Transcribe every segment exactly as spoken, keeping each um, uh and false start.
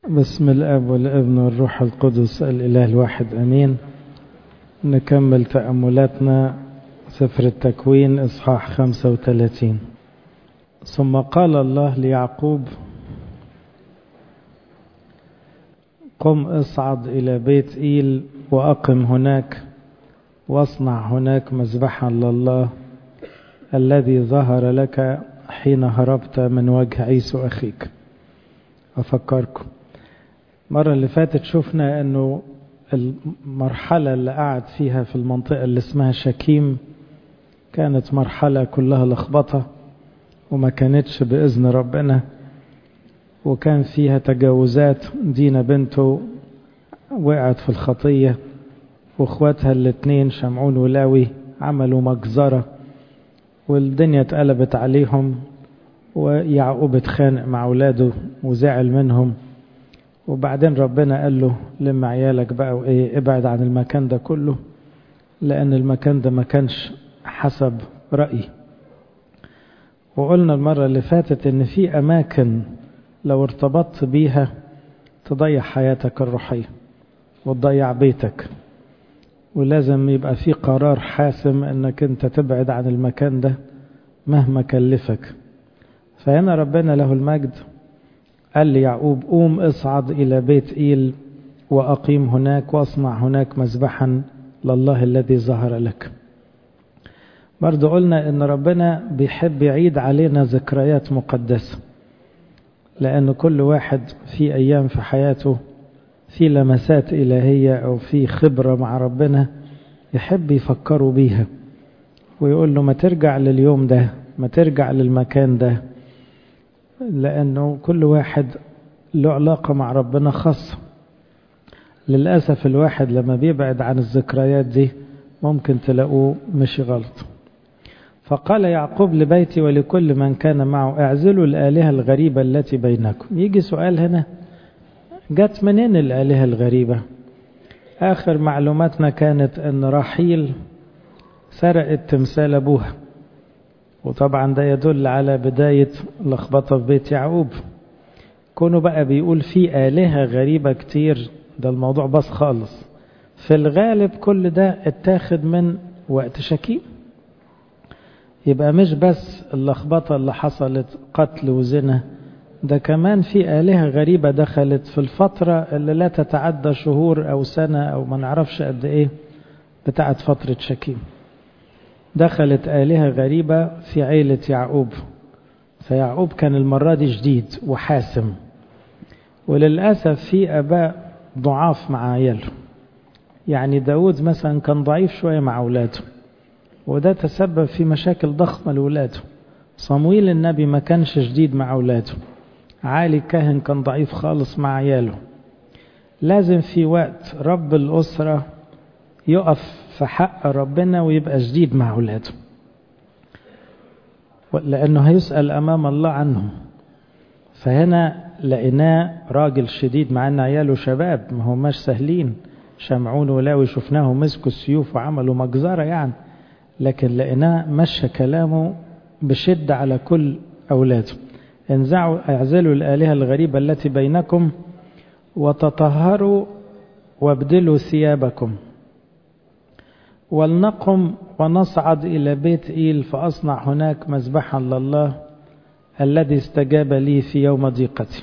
بسم الاب والابن والروح القدس الاله الواحد امين. نكمل تأملاتنا سفر التكوين اصحاح خمسة وثلاثين. ثم قال الله ليعقوب: قم اصعد الى بيت إيل واقم هناك واصنع هناك مذبحا لله الذي ظهر لك حين هربت من وجه عيسو اخيك. افكركم المرة اللي فاتت شفنا انه المرحلة اللي قعد فيها في المنطقة اللي اسمها شكيم كانت مرحلة كلها لخبطة وما كانتش بإذن ربنا، وكان فيها تجاوزات. دينا بنته وقعت في الخطية، واخواتها الاتنين شمعون ولاوي عملوا مجزرة والدنيا اتقلبت عليهم، ويعقوب اتخانق مع اولاده وزعل منهم. وبعدين ربنا قال له: لم عيالك بقى وايه، ابعد عن المكان ده كله، لان المكان ده ما كانش حسب رأيي. وقلنا المرة اللي فاتت ان في اماكن لو ارتبطت بيها تضيع حياتك الروحية وتضيع بيتك، ولازم يبقى في قرار حاسم انك انت تبعد عن المكان ده مهما كلفك. فهنا ربنا له المجد قال لي يعقوب: قوم اصعد إلى بيت إيل وأقيم هناك واصنع هناك مذبحا لله الذي ظهر لك. برضو قلنا إن ربنا بيحب يعيد علينا ذكريات مقدسة، لأن كل واحد في أيام في حياته في لمسات إلهية أو في خبرة مع ربنا يحب يفكروا بيها، ويقول له: ما ترجع لليوم ده، ما ترجع للمكان ده، لأنه كل واحد له علاقة مع ربنا خاصة. للأسف الواحد لما بيبعد عن الذكريات دي ممكن تلاقوه مشي غلط. فقال يعقوب لبيتي ولكل من كان معه: اعزلوا الآلهة الغريبة التي بينكم. يجي سؤال هنا: جت منين الآلهة الغريبة؟ آخر معلوماتنا كانت أن راحيل سرقت تمثال أبوها، وطبعا ده يدل على بداية لخبطة في بيت يعقوب. كونه بقى بيقول في آلهة غريبة كتير، ده الموضوع بس خالص. في الغالب كل ده اتاخد من وقت شكيم، يبقى مش بس اللخبطة اللي حصلت قتل وزنا، ده كمان في آلهة غريبة دخلت في الفترة اللي لا تتعدى شهور أو سنة أو ما نعرفش قد إيه بتاعت فترة شكيم. دخلت آلهة غريبة في عيلة يعقوب. فيعقوب كان المرة دي جديد وحاسم، وللأسف في أباء ضعاف مع عياله. يعني داود مثلا كان ضعيف شوية مع أولاده، وده تسبب في مشاكل ضخمة لأولاده. صمويل النبي ما كانش جديد مع أولاده. عالي الكاهن كان ضعيف خالص مع عياله. لازم في وقت رب الأسرة يقف في حق ربنا ويبقى جديد مع أولاده، لأنه هيسأل أمام الله عنهم. فهنا لقيناه راجل شديد مع أن عياله شباب، ما هم مش سهلين. شمعون ولاوي شفناهم مسكوا السيوف وعملوا مجزرة يعني، لكن لقيناه مشى كلامه بشدة على كل أولاده. انزعوا اعزلوا الآلهة الغريبة التي بينكم وتطهروا وابدلوا ثيابكم، ولنقم ونصعد إلى بيت إيل فأصنع هناك مذبحا لله الذي استجاب لي في يوم ضيقتي،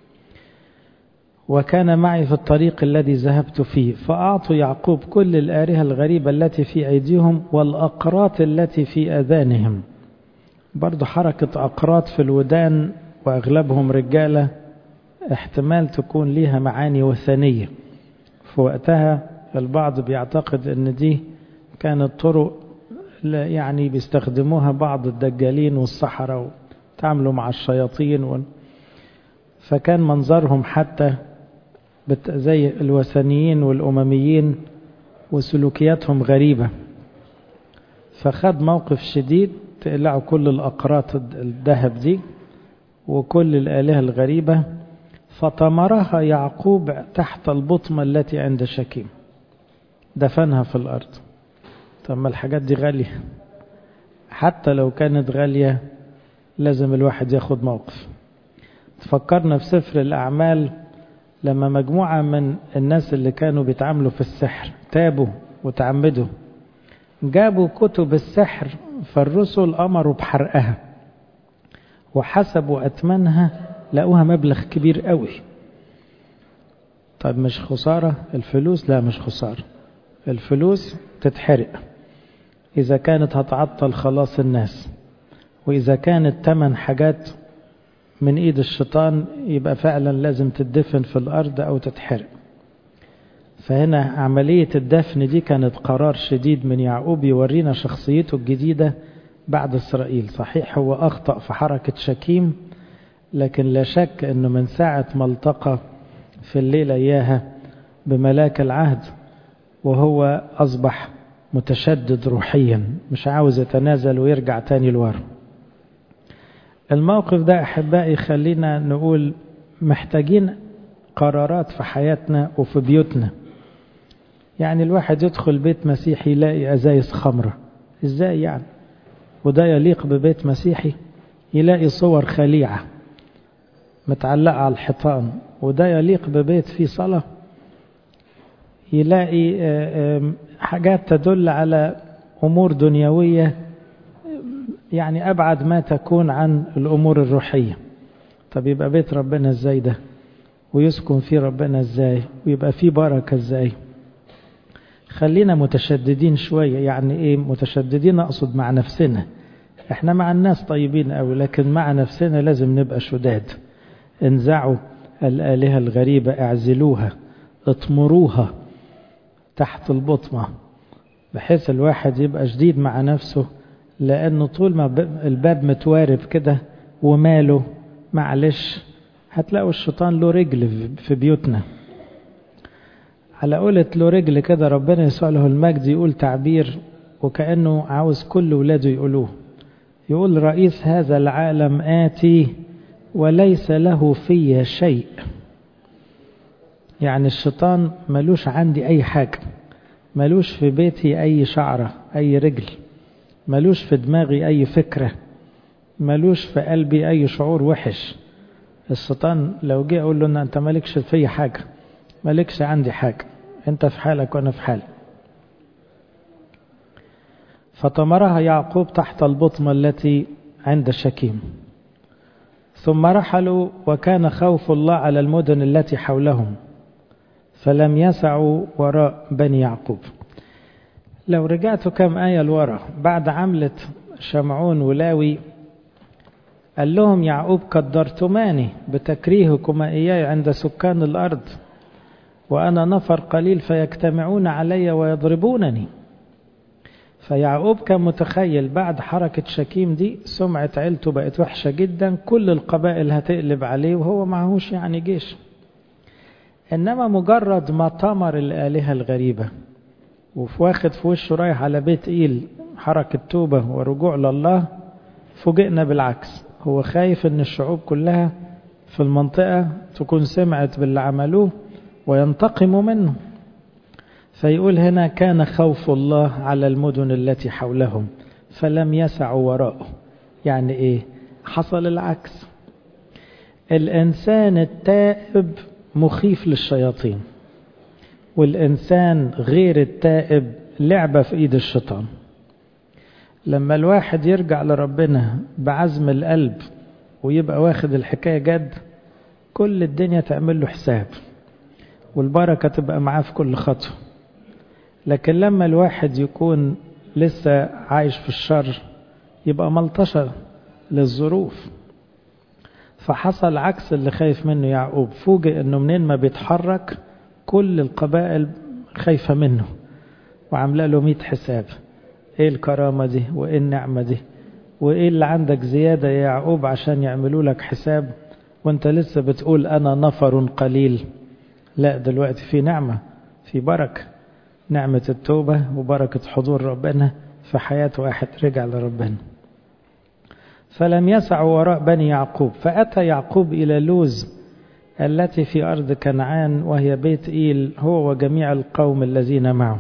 وكان معي في الطريق الذي ذهبت فيه. فأعطوا يعقوب كل الآلهة الغريبة التي في أيديهم والأقراط التي في أذانهم. برضو حركة أقراط في الودان وأغلبهم رجالة احتمال تكون ليها معاني وثنية. في وقتها البعض بيعتقد أن دي كانت طرق يعني بيستخدموها بعض الدجالين والسحرة وتعاملوا مع الشياطين و... فكان منظرهم حتى زي الوثنيين والأمميين وسلوكياتهم غريبة. فخد موقف شديد: تقلعوا كل الأقراط الذهب دي وكل الآلهة الغريبة. فطمرها يعقوب تحت البطمة التي عند شكيم، دفنها في الأرض. طب ما الحاجات دي غالية، حتى لو كانت غالية لازم الواحد ياخد موقف. تفكرنا في سفر الأعمال لما مجموعة من الناس اللي كانوا بيتعاملوا في السحر تابوا وتعمدوا، جابوا كتب السحر، فالرسل أمروا بحرقها وحسبوا أثمنها لقوها مبلغ كبير قوي. طيب مش خسارة الفلوس؟ لا مش خسارة، الفلوس تتحرق إذا كانت هتعطل خلاص الناس، وإذا كانت تمن حاجات من إيد الشيطان يبقى فعلا لازم تدفن في الأرض أو تتحرق. فهنا عملية الدفن دي كانت قرار شديد من يعقوب يورينا شخصيته الجديدة بعد إسرائيل. صحيح هو أخطأ في حركة شكيم، لكن لا شك أنه من ساعة ما التقى في الليلة إياها بملاك العهد وهو أصبح متشدد روحيا، مش عاوز يتنازل ويرجع تاني لورا. الموقف ده أحبائي خلينا نقول محتاجين قرارات في حياتنا وفي بيوتنا. يعني الواحد يدخل بيت مسيحي يلاقي أزايز خمرة، إزاي يعني؟ وده يليق ببيت مسيحي؟ يلاقي صور خليعة متعلقة على الحيطان، وده يليق ببيت فيه صلاة؟ يلاقي حاجات تدل على أمور دنيوية يعني أبعد ما تكون عن الأمور الروحية. طب يبقى بيت ربنا إزاي ده؟ ويسكن فيه ربنا إزاي؟ ويبقى فيه بركة إزاي؟ خلينا متشددين شوية. يعني إيه متشددين؟ أقصد مع نفسنا. إحنا مع الناس طيبين أوي، لكن مع نفسنا لازم نبقى شداد. انزعوا الآلهة الغريبة، اعزلوها، اطمروها تحت البطمة، بحيث الواحد يبقى شديد مع نفسه. لأنه طول ما الباب متوارب كده وماله، معلش هتلاقوا الشيطان له رجل في بيوتنا. على قولة له رجل كده ربنا يسوع له المجد يقول تعبير وكأنه عاوز كل ولاده يقولوه. يقول رئيس هذا العالم آتي وليس له في شيء. يعني الشيطان ملوش عندي أي حاجة، ملوش في بيتي أي شعرة أي رجل، ملوش في دماغي أي فكرة، ملوش في قلبي أي شعور وحش. الشيطان لو جه أقول له إن أنت مالكش في حاجة، مالكش عندي حاجة، أنت في حالك وأنا في حالي. فطمرها يعقوب تحت البطمة التي عند شكيم. ثم رحلوا وكان خوف الله على المدن التي حولهم فلم يسعوا وراء بني يعقوب. لو رجعتوا كم آية لورا بعد عملة شمعون ولاوي قال لهم يعقوب قدرتماني بتكريهكما إياي عند سكان الأرض، وأنا نفر قليل فيجتمعون علي ويضربونني. فيعقوب كان متخيل بعد حركة شكيم دي سمعة عيلته بقت وحشة جدا، كل القبائل هتقلب عليه وهو معهوش يعني جيش. إنما مجرد ما طمر الآلهة الغريبة وواخد في وشه رايح على بيت إيل حركة توبة ورجوع لله، فوجئنا بالعكس. هو خايف ان الشعوب كلها في المنطقة تكون سمعت باللي عملوه وينتقموا منه. فيقول هنا كان خوف الله على المدن التي حولهم فلم يسعوا وراءه. يعني ايه؟ حصل العكس. الإنسان التائب مخيف للشياطين، والإنسان غير التائب لعبة في إيد الشيطان. لما الواحد يرجع لربنا بعزم القلب ويبقى واخد الحكاية جد، كل الدنيا تعمل له حساب والبركة تبقى معاه في كل خطوة. لكن لما الواحد يكون لسه عايش في الشر يبقى ملطشة للظروف. فحصل عكس اللي خايف منه يعقوب. فوجئ انه منين ما بيتحرك كل القبائل خايفة منه وعامله له مئة حساب. ايه الكرامة دي وايه النعمة دي وايه اللي عندك زيادة يا يعقوب عشان يعملوا لك حساب وانت لسه بتقول انا نفر قليل؟ لا، دلوقتي في نعمة، في بركة، نعمة التوبة وبركة حضور ربنا في حياة واحد رجع لربنا. فلم يسعوا وراء بني يعقوب. فأتى يعقوب إلى لوز التي في أرض كنعان وهي بيت إيل هو وجميع القوم الذين معه،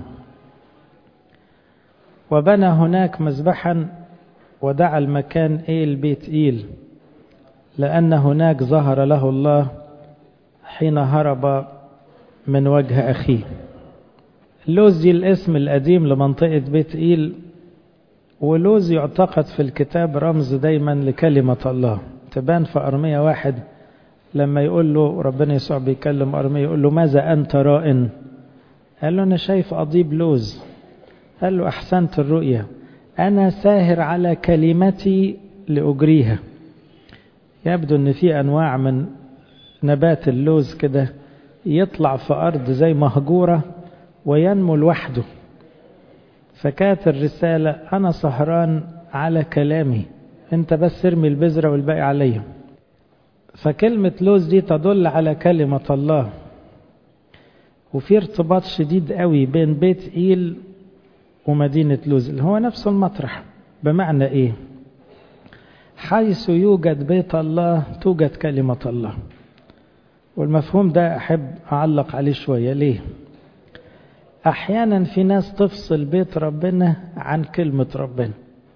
وبنى هناك مذبحا ودعا المكان إيل بيت إيل، لأن هناك ظهر له الله حين هرب من وجه أخيه. لوز دي الاسم القديم لمنطقة بيت إيل، ولوز يعتقد في الكتاب رمز دايما لكلمة الله. تبان في أرمية واحد لما يقول له ربنا يسوع بيكلم أرمية يقول له ماذا أنت رائن؟ قال له أنا شايف أضيب لوز. قال له أحسنت الرؤية، أنا ساهر على كلمتي لأجريها. يبدو أن في أنواع من نبات اللوز كده يطلع في أرض زي مهجورة وينمو لوحده. فكانت الرسالة أنا سهران على كلامي، أنت بس ارمي البذرة والباقي عليا. فكلمة لوز دي تدل على كلمة الله. وفي ارتباط شديد قوي بين بيت إيل ومدينة لوز اللي هو نفس المطرح. بمعنى إيه؟ حيث يوجد بيت الله توجد كلمة الله. والمفهوم ده أحب أعلق عليه شوية. ليه؟ أحيانا في ناس تفصل بيت ربنا عن كلمة ربنا،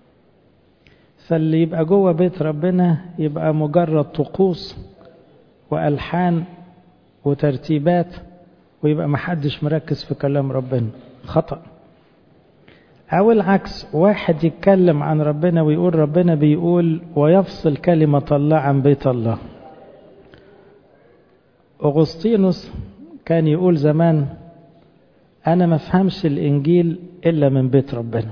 فاللي يبقى جوه بيت ربنا يبقى مجرد طقوس وألحان وترتيبات، ويبقى محدش مركز في كلام ربنا. خطأ. أو العكس، واحد يتكلم عن ربنا ويقول ربنا بيقول ويفصل كلمة الله عن بيت الله. أغسطينوس كان يقول زمان أنا ما فهمش الإنجيل إلا من بيت ربنا،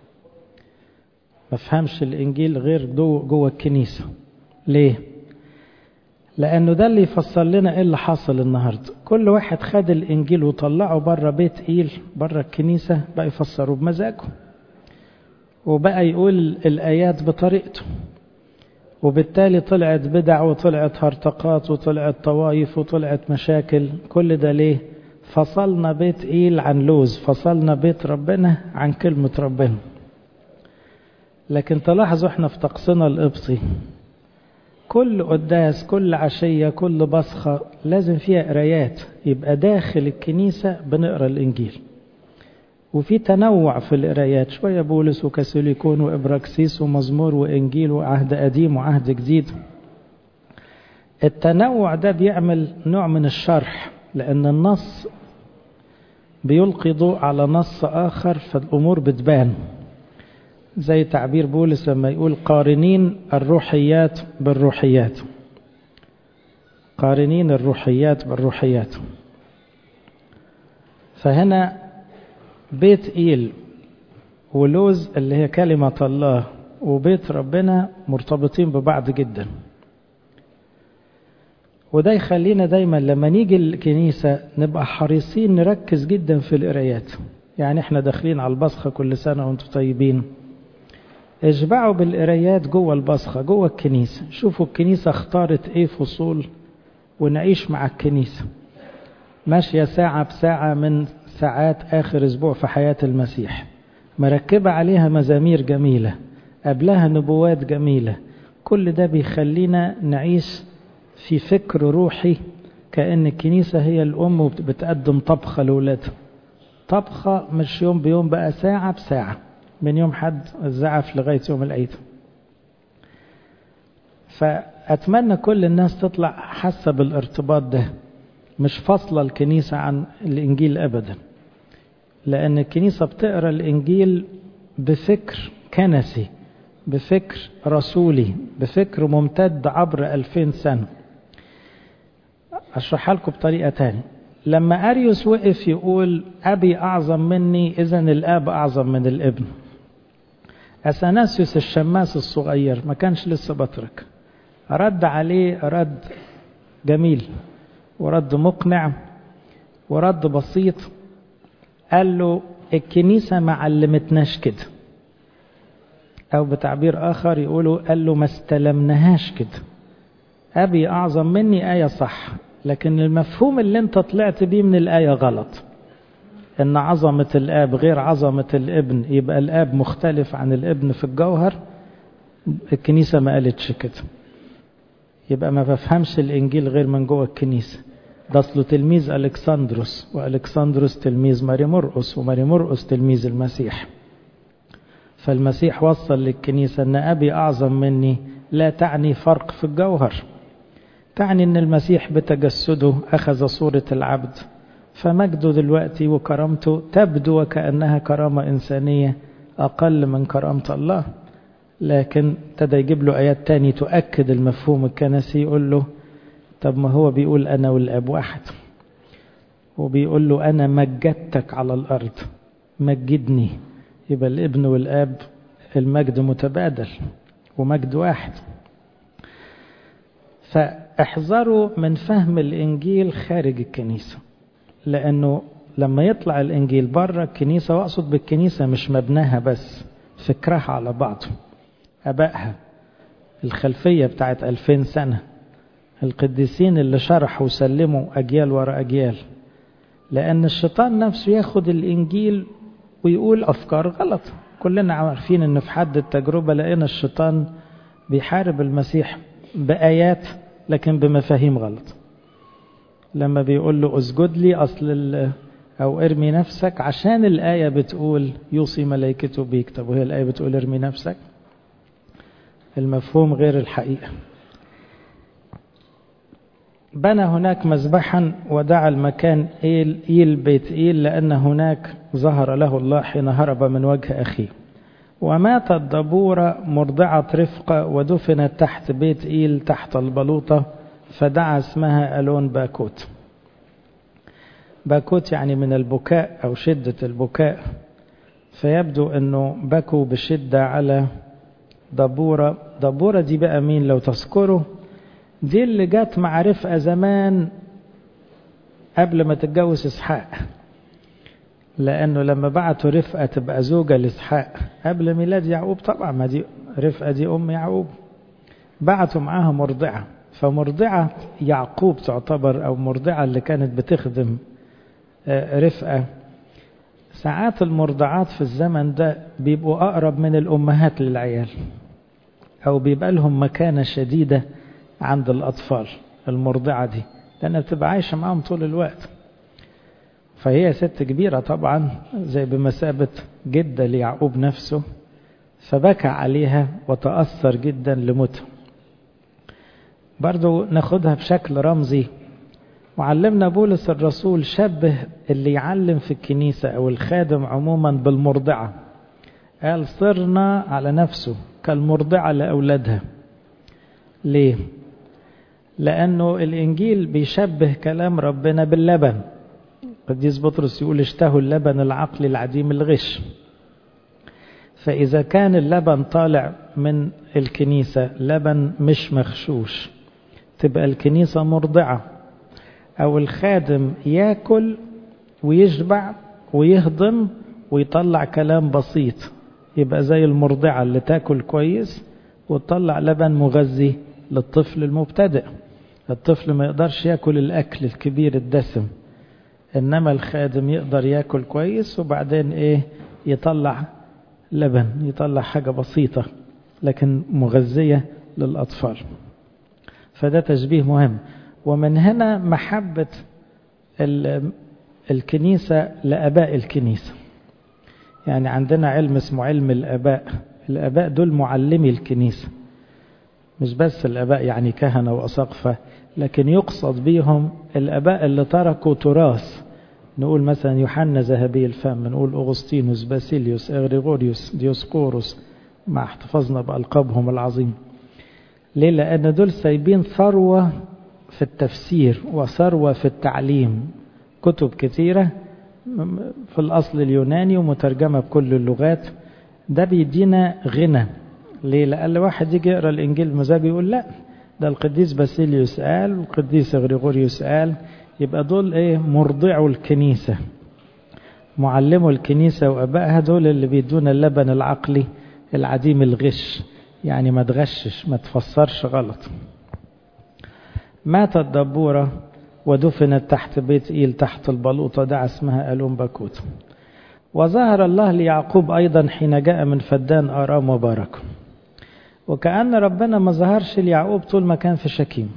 ما فهمش الإنجيل غير جوه الكنيسة. ليه؟ لأنه ده اللي يفسر لنا إيه اللي حصل النهاردة. كل واحد خد الإنجيل وطلعه بره بيت إيل بره الكنيسة، بقى يفسره بمزاجه، وبقى يقول الآيات بطريقته، وبالتالي طلعت بدع وطلعت هرطقات وطلعت طوائف وطلعت مشاكل. كل ده ليه؟ فصلنا بيت إيل عن لوز، فصلنا بيت ربنا عن كلمة ربنا. لكن تلاحظوا احنا في طقسنا القبطي كل قداس كل عشية كل بصخة لازم فيها قرايات، يبقى داخل الكنيسة بنقرأ الإنجيل، وفي تنوع في القرايات، شوية بولس وكاثوليكون وإبراكسيس ومزمور وإنجيل وعهد قديم وعهد جديد. التنوع ده بيعمل نوع من الشرح، لأن النص بيلقي ضوء على نص آخر فالأمور بتبان. زي تعبير بولس لما يقول قارنين الروحيات بالروحيات، قارنين الروحيات بالروحيات. فهنا بيت إيل ولوز اللي هي كلمة الله وبيت ربنا مرتبطين ببعض جدا. وده يخلينا دايما لما نيجي الكنيسة نبقى حريصين نركز جدا في القرايات. يعني احنا داخلين على البصخة كل سنة وانتم طيبين، اشبعوا بالقرايات جوه البصخة جوه الكنيسة. شوفوا الكنيسة اختارت ايه فصول ونعيش مع الكنيسة ماشية ساعة بساعة من ساعات آخر أسبوع في حياة المسيح، مركبة عليها مزامير جميلة، قبلها نبوات جميلة. كل ده بيخلينا نعيش في فكر روحي، كأن الكنيسة هي الأم وبتقدم طبخة لأولادها. طبخة مش يوم بيوم، بقى ساعة بساعة من يوم حد الزعف لغاية يوم العيد. فأتمنى كل الناس تطلع حاسة بالارتباط ده، مش فاصلة الكنيسة عن الإنجيل أبدا، لأن الكنيسة بتقرأ الإنجيل بفكر كنسي، بفكر رسولي، بفكر ممتد عبر ألفين سنة. أشرحها لكم بطريقة تانية. لما أريوس وقف يقول أبي أعظم مني، إذن الآب أعظم من الابن. أثناسيوس الشماس الصغير ما كانش لسه بطرك، رد عليه رد جميل ورد مقنع ورد بسيط. قال له الكنيسة ما علمتناش كده، أو بتعبير آخر يقولوا قال له ما استلمناهاش كده. أبي أعظم مني آية صح، لكن المفهوم اللي انت طلعت بيه من الآية غلط، ان عظمة الآب غير عظمة الابن، يبقى الآب مختلف عن الابن في الجوهر. الكنيسة ما قالتش كده، يبقى ما بفهمش الإنجيل غير من جوه الكنيسة. ده أصله تلميذ ألكسندروس، وألكسندروس تلميذ ماري مرقس، وماري مرقس تلميذ المسيح. فالمسيح وصل للكنيسة أن أبي أعظم مني لا تعني فرق في الجوهر، تعني أن المسيح بتجسده أخذ صورة العبد، فمجده دلوقتي وكرامته تبدو وكأنها كرامة إنسانية أقل من كرامة الله، لكن ابتدى يجيب له آيات تاني تؤكد المفهوم الكنسي. يقول له طب ما هو بيقول أنا والآب واحد، وبيقول له أنا مجدتك على الأرض، مجدني، يبقى الابن والآب المجد متبادل ومجد واحد. فاحذروا من فهم الإنجيل خارج الكنيسة، لأنه لما يطلع الإنجيل بره الكنيسة، وأقصد بالكنيسة مش مبناها بس، فكرها على بعضه، أبائها، الخلفية بتاعت ألفين سنة، القديسين اللي شرحوا وسلموا أجيال وراء أجيال. لأن الشيطان نفسه ياخد الإنجيل ويقول أفكار غلط. كلنا عارفين أنه في حد التجربة لقينا الشيطان بيحارب المسيح بآيات لكن بمفاهيم غلط. لما بيقول له اسجد لي أصل أو ارمي نفسك، عشان الآية بتقول يوصي ملائكته بيك، طب وهي الآية بتقول ارمي نفسك؟ المفهوم غير الحقيقة. بنى هناك مذبحا ودعا المكان إيل, إيل بيت إيل، لأن هناك ظهر له الله حين هرب من وجه أخيه. وماتت دبورة مرضعة رفقة ودفنت تحت بيت إيل تحت البلوطة، فدعا اسمها ألون باكوت. باكوت يعني من البكاء أو شدة البكاء، فيبدو أنه بكوا بشدة على دبورة. دبورة دي بقى مين لو تذكروا؟ دي اللي جات مع رفقة زمان قبل ما تتجوز إسحاق، لأنه لما بعتوا رفقة تبقى زوجة لإسحاق قبل ميلاد يعقوب، طبعا ما دي رفقة دي أم يعقوب، بعتوا معاها مرضعة، فمرضعة يعقوب تعتبر، أو مرضعة اللي كانت بتخدم رفقة. ساعات المرضعات في الزمن ده بيبقوا أقرب من الأمهات للعيال، أو بيبقى لهم مكانة شديدة عند الأطفال المرضعة دي، لأنها بتبقى عايشة معهم طول الوقت. فهي ست كبيرة طبعا، زي بمثابة جدة ليعقوب نفسه، فبكى عليها وتأثر جدا لموتها. برضو ناخدها بشكل رمزي. وعلمنا بولس الرسول شبه اللي يعلم في الكنيسة أو الخادم عموما بالمرضعة، قال صرنا على نفسه كالمرضعة لأولادها. ليه؟ لأنه الإنجيل بيشبه كلام ربنا باللبن. قديس بطرس يقول اشتهوا اللبن العقل العديم الغش. فإذا كان اللبن طالع من الكنيسة لبن مش مغشوش، تبقى الكنيسة مرضعة. أو الخادم ياكل ويشبع ويهضم ويطلع كلام بسيط، يبقى زي المرضعة اللي تاكل كويس وتطلع لبن مغذي للطفل المبتدئ. الطفل ما يقدرش ياكل الأكل الكبير الدسم، إنما الخادم يقدر ياكل كويس وبعدين إيه يطلع لبن، يطلع حاجة بسيطة لكن مغذية للأطفال. فده تشبيه مهم. ومن هنا محبة الكنيسة لأباء الكنيسة. يعني عندنا علم اسمه علم الآباء. الآباء دول معلمي الكنيسة، مش بس الآباء يعني كهنة وأساقفة، لكن يقصد بيهم الآباء اللي تركوا تراث. نقول مثلا يوحنا ذهبي الفم، نقول أغسطينوس، باسيليوس، إغريغوريوس، ديوسقوروس، مع احتفظنا بألقابهم العظيم. ليه؟ لأن دول سايبين ثروة في التفسير وثروة في التعليم، كتب كثيرة في الأصل اليوناني ومترجمة بكل اللغات. ده بيدينا غنى. ليه؟ لأن واحد يجي يقرأ الإنجيل بمزاجه يقول لا ده القديس باسيليوس قال والقديس إغريغوريوس قال، يبقى دول ايه؟ مرضعوا الكنيسة، معلموا الكنيسة وأبائها، دول اللي بيدونا اللبن العقلي العديم الغش، يعني ما تغشش ما تفسرش غلط. ماتت دبورة ودفنت تحت بيت إيل تحت البلوطة، دعا اسمها ألون باكوت. وظهر الله ليعقوب أيضا حين جاء من فدان آرام وبارك. وكأن ربنا ما ظهرش ليعقوب طول ما كان في شكيم،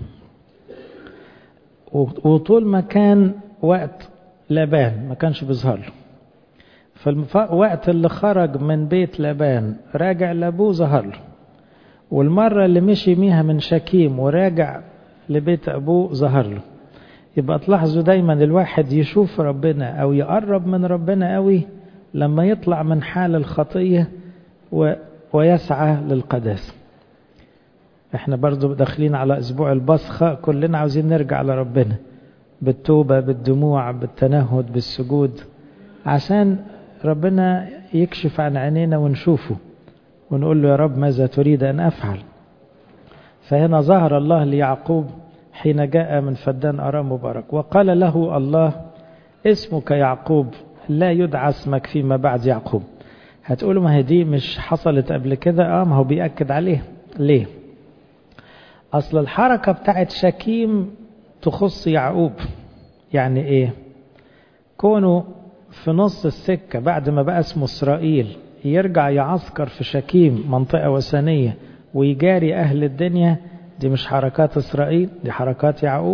وطول ما كان وقت لابان ما كانش بيظهر له. فالوقت اللي خرج من بيت لابان راجع لابوه ظهر له، والمرة اللي مشي ميها من شكيم وراجع لبيت أبوه ظهر له. يبقى تلاحظوا دايما الواحد يشوف ربنا أو يقرب من ربنا قوي لما يطلع من حال الخطية و... ويسعى للقداسة. احنا برضو داخلين على أسبوع البصخة، كلنا عاوزين نرجع لربنا بالتوبة بالدموع بالتنهد بالسجود، عشان ربنا يكشف عن عينينا ونشوفه ونقول له يا رب ماذا تريد أن أفعل. فهنا ظهر الله ليعقوب حين جاء من فدان أرام مبارك، وقال له الله اسمك يعقوب لا يدعى اسمك فيما بعد يعقوب. هتقولوا ما هي دي مش حصلت قبل كده؟ اه ما هو بيأكد عليه. ليه؟ أصل الحركة بتاعت شكيم تخص يعقوب. يعني ايه؟ كونه في نص السكة بعد ما بقى اسمه إسرائيل يرجع يعسكر في شكيم منطقة وثنية ويجاري أهل الدنيا، دي مش حركات إسرائيل، دي حركات يعقوب.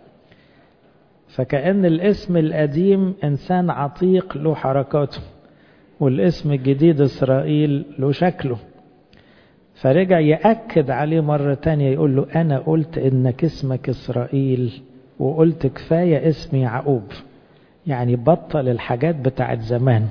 فكأن الاسم القديم إنسان عتيق له حركاته، والاسم الجديد إسرائيل له شكله. فرجع يأكد عليه مرة تانية يقول له أنا قلت إنك اسمك إسرائيل وقلت كفاية اسم يعقوب. يعني بطل الحاجات بتاعت زمان.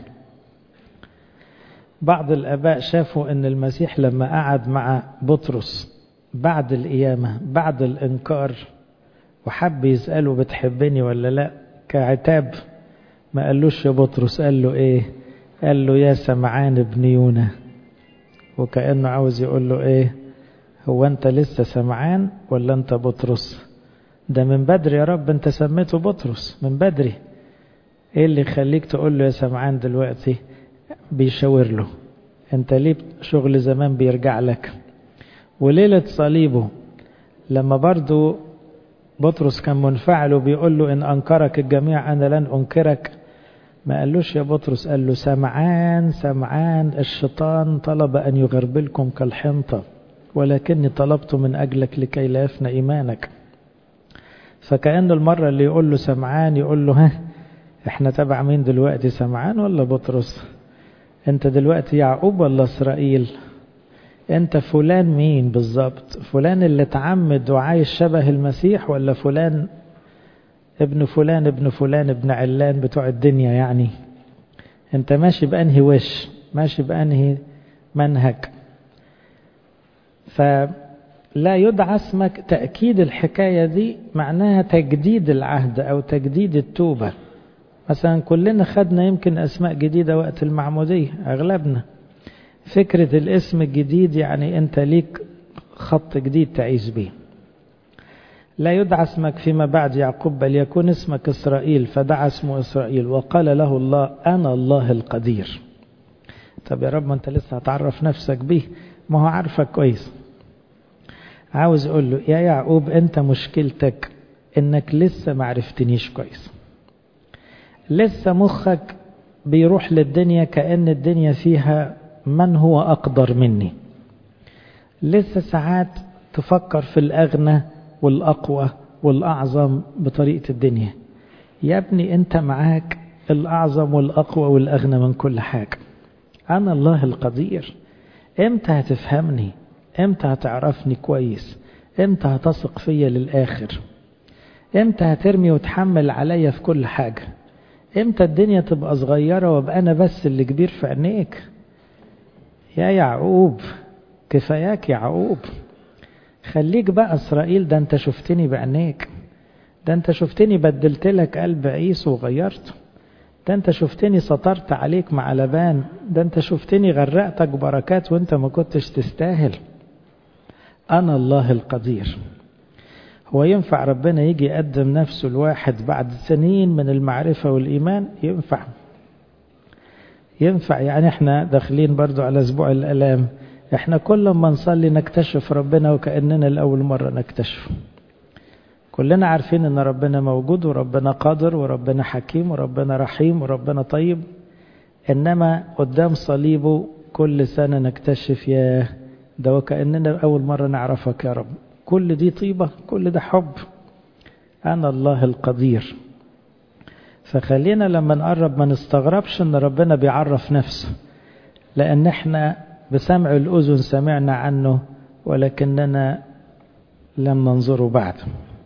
بعض الآباء شافوا أن المسيح لما قعد مع بطرس بعد القيامة بعد الإنكار وحب يسأله بتحبني ولا لا كعتاب، ما قالوش يا بطرس، قال له إيه؟ قال له يا سمعان ابن يونا. وكأنه عاوز يقول له إيه؟ هو أنت لسه سمعان ولا أنت بطرس؟ ده من بدري يا رب أنت سميته بطرس من بدري، إيه اللي يخليك تقول له يا سمعان دلوقتي؟ بيشاور له أنت ليه شغل زمان بيرجع لك. وليلة صليبه لما برضو بطرس كان منفعل وبيقول له إن أنكرك الجميع أنا لن أنكرك، ما قالوش يا بطرس، قال له سمعان سمعان الشيطان طلب أن يغربلكم كالحنطة ولكني طلبت من أجلك لكي لا يفنى إيمانك. فكأن المرة اللي يقول له سمعان يقول له ها احنا تبع مين دلوقتي، سمعان ولا بطرس؟ انت دلوقتي يعقوب ولا إسرائيل؟ انت فلان مين بالظبط؟ فلان اللي تعمد وعايش شبه المسيح ولا فلان ابن فلان ابن فلان ابن علان بتوع الدنيا؟ يعني انت ماشي بأنهي وش، ماشي بأنهي منهج؟ فلا يدعى اسمك. تأكيد الحكاية دي معناها تجديد العهد أو تجديد التوبة. مثلا كلنا خدنا يمكن أسماء جديدة وقت المعمودية أغلبنا. فكرة الاسم الجديد يعني أنت ليك خط جديد تعيش به. لا يدعى اسمك فيما بعد يعقوب بل يكون اسمك إسرائيل، فدعا اسمه إسرائيل. وقال له الله أنا الله القدير. طب يا رب ما أنت لسه هتعرف نفسك به، ما هو عارفك كويس. عاوز أقول له يا يعقوب أنت مشكلتك إنك لسه معرفتنيش كويس، لسه مخك بيروح للدنيا كأن الدنيا فيها من هو أقدر مني، لسه ساعات تفكر في الأغنى والأقوى والأعظم بطريقة الدنيا. يا ابني أنت معاك الأعظم والأقوى والأغنى من كل حاجة. أنا الله القدير. إمتى هتفهمني؟ إمتى هتعرفني كويس؟ إمتى هتثق فيا للآخر؟ إمتى هترمي وتحمل عليا في كل حاجة؟ إمتى الدنيا تبقى صغيرة وابقى أنا بس اللي كبير في عينيك؟ يا يعقوب كفاياك يعقوب، خليك بقى إسرائيل. ده أنت شفتني بعينيك، ده أنت شفتني بدلت لك قلب عيسو وغيرته، ده أنت شفتني سطرت عليك مع لبان، ده أنت شفتني غرقتك بركات وأنت ما كنتش تستاهل. أنا الله القدير. هو ينفع ربنا يجي يقدم نفسه الواحد بعد سنين من المعرفة والإيمان؟ ينفع ينفع يعني احنا داخلين برضو على أسبوع الألام، احنا كل ما نصلي نكتشف ربنا وكأننا الأول مرة نكتشف. كلنا عارفين ان ربنا موجود وربنا قادر وربنا حكيم وربنا رحيم وربنا طيب، انما قدام صليبه كل سنة نكتشف يا ده وكأننا أول مرة نعرفك يا رب. كل دي طيبة، كل ده حب. أنا الله القدير. فخلينا لما نقرب ما نستغربش ان ربنا بيعرف نفسه، لأن احنا بسمع الأذن سمعنا عنه ولكننا لم ننظره بعد.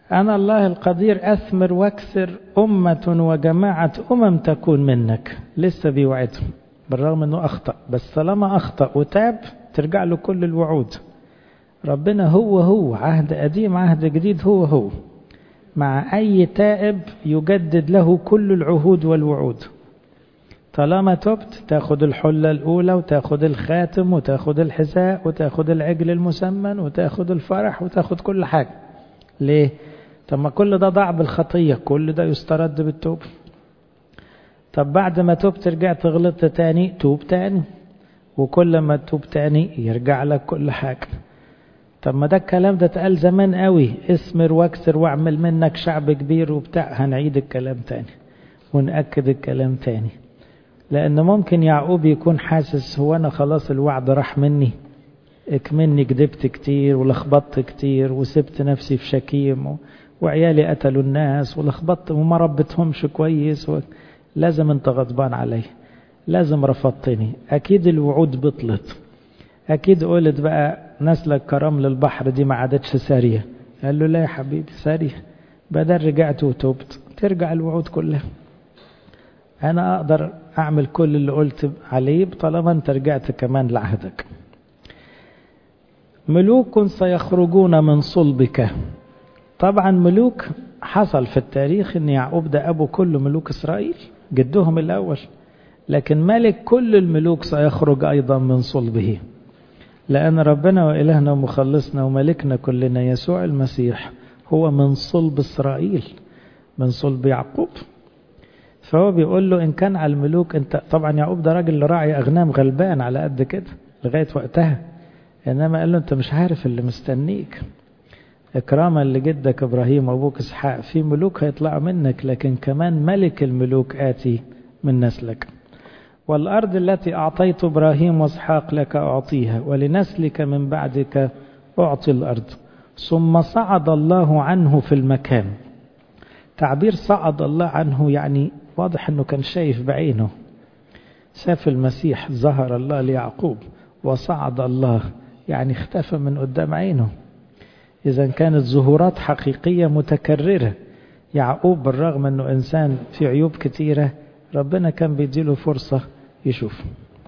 أنا الله القدير أثمر واكثر أمة وجماعة أمم تكون منك. لسه بيوعدهم بالرغم أنه أخطأ، بس طالما أخطأ وتاب ترجع له كل الوعود. ربنا هو هو، عهد قديم عهد جديد هو هو، مع أي تائب يجدد له كل العهود والوعود. طالما تبت تاخد الحلة الأولى وتاخد الخاتم وتاخد الحذاء وتاخد العجل المسمن وتاخد الفرح وتاخد كل حاجة. ليه؟ طب ما كل ده ضاع بالخطية، كل ده يسترد بالتوب. طب بعد ما توب ترجع تغلط تاني، توب تاني، وكل ما توب تاني يرجع لك كل حاجة. طب ما ده الكلام ده اتقال زمان قوي، اسمر واكسر واعمل منك شعب كبير وبتاع. هنعيد الكلام تاني ونأكد الكلام تاني، لأن ممكن يعقوب يكون حاسس هو أنا خلاص الوعد راح مني، اكمني كدبت كتير ولخبطت كتير وسبت نفسي في شكيم وعيالي قتلوا الناس ولخبطت وما ربتهمش كويس و... لازم انت غضبان علي، لازم رفضتني، اكيد الوعود بطلت، اكيد قلت بقى نسلك كرمل البحر دي ما عادتش سارية. قال له لا يا حبيبي سارية، بدل رجعت وتوبت ترجع الوعود كلها. انا اقدر اعمل كل اللي قلت عليه طالما انت رجعت كمان لعهدك. ملوك سيخرجون من صلبك. طبعا ملوك حصل في التاريخ ان يعقوب ده ابو كل ملوك اسرائيل، جدهم الاول، لكن ملك كل الملوك سيخرج ايضا من صلبه، لان ربنا والهنا ومخلصنا وملكنا كلنا يسوع المسيح هو من صلب اسرائيل، من صلب يعقوب. فهو بيقول له ان كان على الملوك انت، طبعا يعقوب ده راجل راعي اغنام غلبان على قد كده لغايه وقتها، انما قال له انت مش عارف اللي مستنيك، اكراما لجدك ابراهيم وابوك اسحاق، في ملوك هيطلعوا منك، لكن كمان ملك الملوك آتي من نسلك. والارض التي اعطيت ابراهيم واسحاق لك اعطيها ولنسلك من بعدك اعطي الارض. ثم صعد الله عنه في المكان. تعبير صعد الله عنه يعني واضح انه كان شايف بعينه، شاف المسيح، ظهر الله ليعقوب وصعد الله يعني اختفى من قدام عينه. إذا كانت ظهورات حقيقية متكررة. يعقوب بالرغم أنه إنسان في عيوب كثيرة ربنا كان بيديله فرصة يشوف.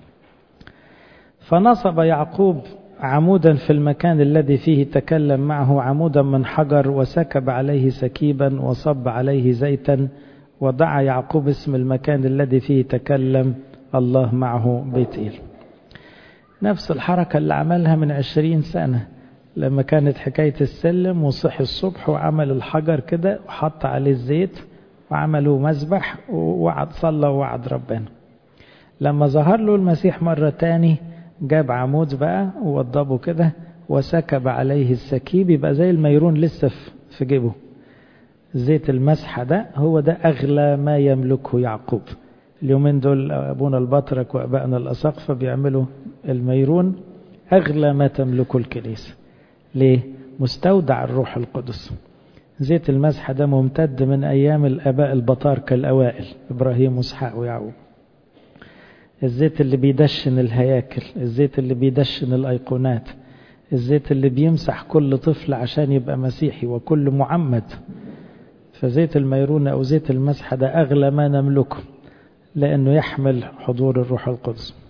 فنصب يعقوب عمودا في المكان الذي فيه تكلم معه، عمودا من حجر، وسكب عليه سكيبا وصب عليه زيتا، ودعا يعقوب اسم المكان الذي فيه تكلم الله معه بيت إيل. نفس الحركة اللي عملها من عشرين سنة لما كانت حكاية السلم، وصحي الصبح وعمل الحجر كده وحط عليه الزيت وعملوا مذبح ووعد صلى ووعد ربنا. لما ظهر له المسيح مرة تاني جاب عمود بقى ووضبه كده وسكب عليه السكيب، يبقى زي الميرون لسه في جيبه. زيت المسحة ده هو ده أغلى ما يملكه يعقوب. اليومين دول أبونا البطرك وأبائنا الأساقفة بيعملوا الميرون أغلى ما تملكه الكنيسة. ليه؟ مستودع الروح القدس. زيت المسحة ده ممتد من أيام الآباء البطاركة الأوائل، إبراهيم وإسحاق ويعقوب. الزيت اللي بيدشن الهياكل، الزيت اللي بيدشن الأيقونات، الزيت اللي بيمسح كل طفل عشان يبقى مسيحي وكل معمد. فزيت الميرون أو زيت المسحة ده أغلى ما نملكه، لأنه يحمل حضور الروح القدس.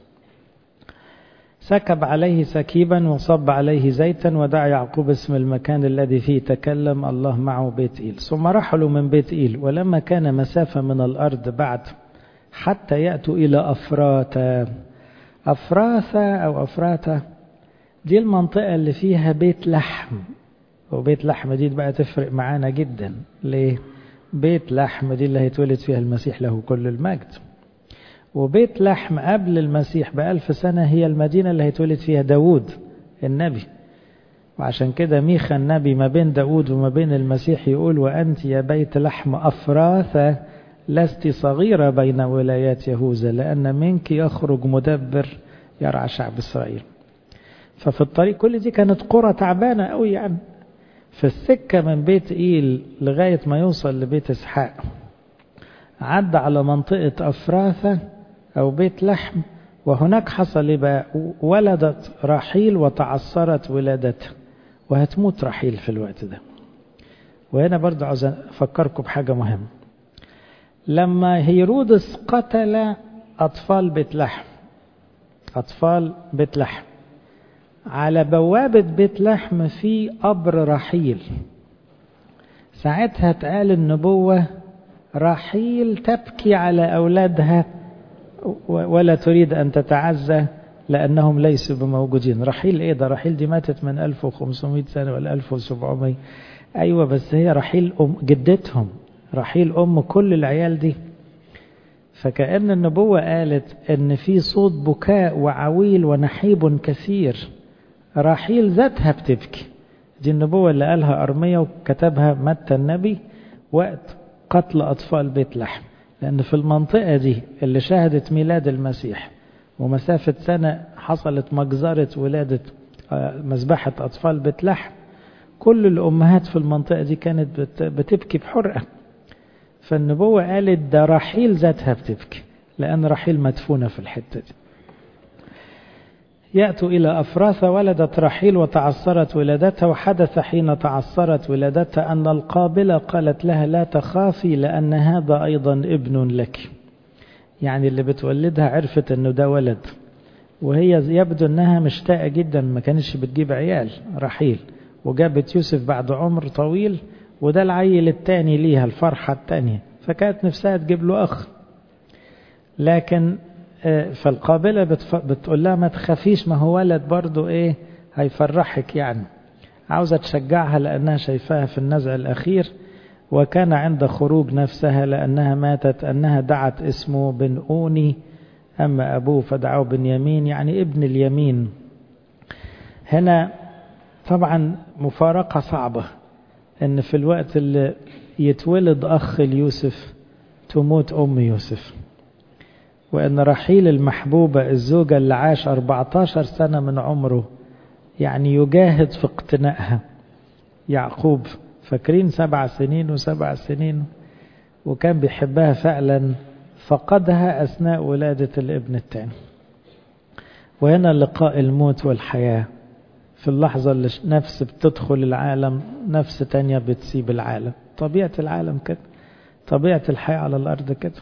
سكب عليه سكيبا وصب عليه زيتا، ودعا يعقوب اسم المكان الذي فيه تكلم الله معه بيت إيل. ثم رحلوا من بيت إيل، ولما كان مسافة من الأرض بعد حتى يأتوا إلى أفراتا. أفراثا أو أفراتا دي المنطقة اللي فيها بيت لحم، وبيت لحم دي بقى تفرق معانا جدا. ليه؟ بيت لحم دي اللي هيتولد فيها المسيح له كل المجد، وبيت لحم قبل المسيح بألف سنة هي المدينة اللي هيتولد فيها داود النبي. وعشان كده ميخا النبي ما بين داود وما بين المسيح يقول وأنت يا بيت لحم أفراثة لست صغيرة بين ولايات يهوذا، لأن منك يخرج مدبر يرعى شعب إسرائيل. ففي الطريق كل دي كانت قرى تعبانة قوي، يعني في السكة من بيت إيل لغاية ما يوصل لبيت إسحاق عدى على منطقة أفراثة أو بيت لحم، وهناك حصل بقى ولدت راحيل وتعثرت ولادتها، وهتموت راحيل في الوقت ده. وهنا برضو عاوز أفكركم بحاجة مهمة. لما هيرودس قتل أطفال بيت لحم، أطفال بيت لحم، على بوابة بيت لحم في قبر رحيل. ساعتها تقال النبوة رحيل تبكي على أولادها ولا تريد أن تتعزى لأنهم ليسوا بموجودين. رحيل إيه ده؟ رحيل دي ماتت من ألف وخمسمائة سنة ولا ألف وسبعمائة. أيوة بس هي رحيل أم جدتهم، رحيل أم كل العيال دي. فكأن النبوة قالت إن في صوت بكاء وعويل ونحيب كثير، رحيل ذاتها بتبكي. دي النبوة اللي قالها أرميا وكتبها متى النبي وقت قتل أطفال بيت لحم. لأن في المنطقة دي اللي شهدت ميلاد المسيح ومسافة سنة حصلت مجزرة ولادة مذبحة أطفال بيت لحم، كل الأمهات في المنطقة دي كانت بتبكي بحرقة. فالنبوة قالت ده رحيل ذاتها بتبكي، لأن رحيل مدفونة في الحتة دي. يأتوا إلى أفراث، ولدت رحيل وتعثرت ولادتها. وحدث حين تعثرت ولادتها أن القابلة قالت لها لا تخافي لأن هذا أيضا ابن لك. يعني اللي بتولدها عرفت أنه ده ولد، وهي يبدو أنها مشتاقة جدا، ما كانتش بتجيب عيال رحيل، وجابت يوسف بعد عمر طويل، وده العيل الثاني ليها، الفرحة الثانية، فكانت نفسها تجيب له أخ. لكن فالقابلة بتقول لها ما تخافيش، ما هو ولد برضو ايه هيفرحك، يعني عاوزة تشجعها لأنها شايفاها في النزع الأخير. وكان عند خروج نفسها لأنها ماتت أنها دعت اسمه بنؤوني، أما أبوه فدعوه بنيامين، يعني ابن اليمين. هنا طبعا مفارقة صعبة أن في الوقت اللي يتولد أخ ليوسف تموت أم يوسف، وأن رحيل المحبوبة الزوجة اللي عاش أربعة عشر سنة من عمره يعني يجاهد في اقتنائها. يعقوب فاكرين سبع سنين وسبع سنين، وكان بيحبها فعلا، فقدها أثناء ولادة الابن الثاني. وهنا لقاء الموت والحياة، في اللحظة اللي نفس بتدخل العالم نفس تانية بتسيب العالم. طبيعة العالم كده، طبيعة الحياة على الأرض كده،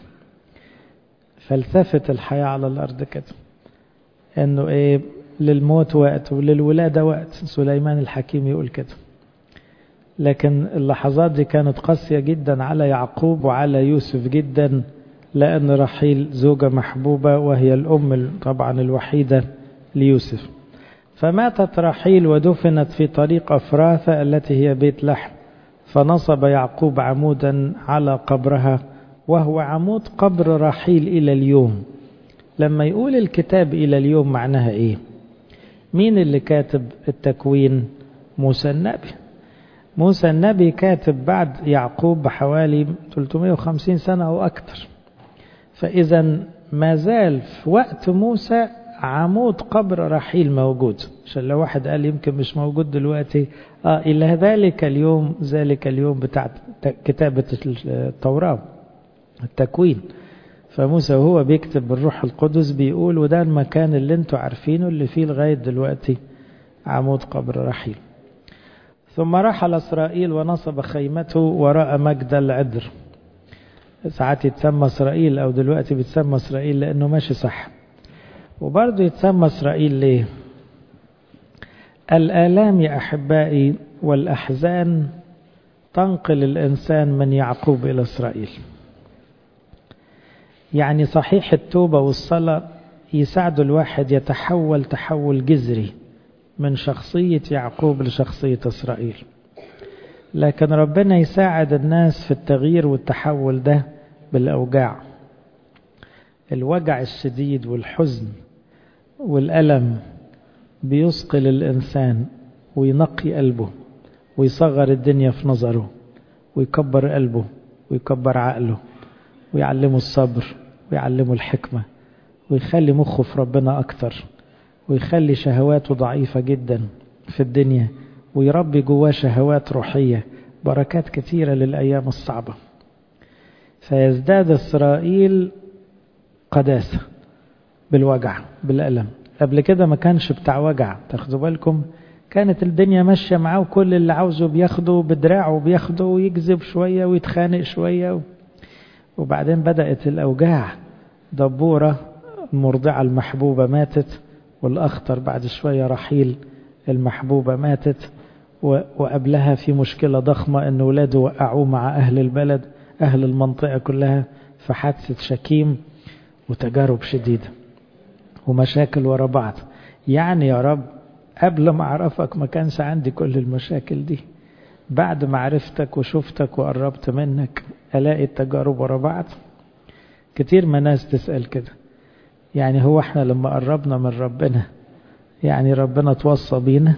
فلسفة الحياة على الأرض كده، إنه إيه للموت وقت وللولادة وقت. سليمان الحكيم يقول كده. لكن اللحظات دي كانت قاسية جدا على يعقوب وعلى يوسف جدا، لأن رحيل زوجة محبوبة وهي الأم طبعا الوحيدة ليوسف. فماتت رحيل ودفنت في طريق أفراثة التي هي بيت لحم، فنصب يعقوب عمودا على قبرها، وهو عمود قبر رحيل إلى اليوم. لما يقول الكتاب إلى اليوم معناها إيه؟ مين اللي كاتب التكوين؟ موسى النبي. موسى النبي كاتب بعد يعقوب بحوالي ثلاثمائة وخمسين سنة أو أكثر. فإذا ما زال في وقت موسى عمود قبر رحيل موجود، عشان لو واحد قال يمكن مش موجود دلوقتي، آه إلى ذلك اليوم، ذلك اليوم بتاع كتابة التوراة التكوين. فموسى وهو بيكتب بالروح القدس بيقول وده المكان اللي انتوا عارفينه اللي فيه لغاية دلوقتي عمود قبر رحيل. ثم رحل إسرائيل ونصب خيمته وراء مجد العذر. ساعات يتسمى إسرائيل أو دلوقتي بيتسمى إسرائيل لأنه ماشي صح. وبرضه يتسمى إسرائيل ليه؟ الآلام يا أحبائي والأحزان تنقل الإنسان من يعقوب إلى إسرائيل. يعني صحيح التوبة والصلاة يساعد الواحد يتحول تحول جذري من شخصية يعقوب لشخصية إسرائيل، لكن ربنا يساعد الناس في التغيير والتحول ده بالأوجاع. الوجع الشديد والحزن والألم بيثقل الإنسان وينقي قلبه ويصغر الدنيا في نظره ويكبر قلبه ويكبر عقله ويعلمه الصبر ويعلمه الحكمة ويخلي مخه في ربنا أكتر ويخلي شهواته ضعيفة جدا في الدنيا ويربي جواه شهوات روحية، بركات كثيرة للأيام الصعبة. فيزداد إسرائيل قداسة بالوجع بالألم. قبل كده ما كانش بتاع وجع، تاخدوا بالكم كانت الدنيا ماشية معاه وكل اللي عاوزه بياخده بدراعه بياخده ويكذب شوية ويتخانق شوية. وبعدين بدأت الأوجاع. دبورة المرضعة المحبوبة ماتت، والأخطر بعد شوية رحيل المحبوبة ماتت، وقبلها في مشكلة ضخمة أن ولاده وقعوه مع أهل البلد أهل المنطقة كلها في حادثة شكيم، وتجارب شديدة ومشاكل ورا بعض. يعني يا رب قبل ما أعرفك ما كانش عندي كل المشاكل دي، بعد ما عرفتك وشفتك وقربت منك ألاقي التجارب ورا بعض. كتير ما ناس تسأل كده، يعني هو احنا لما قربنا من ربنا يعني ربنا توصى بينا؟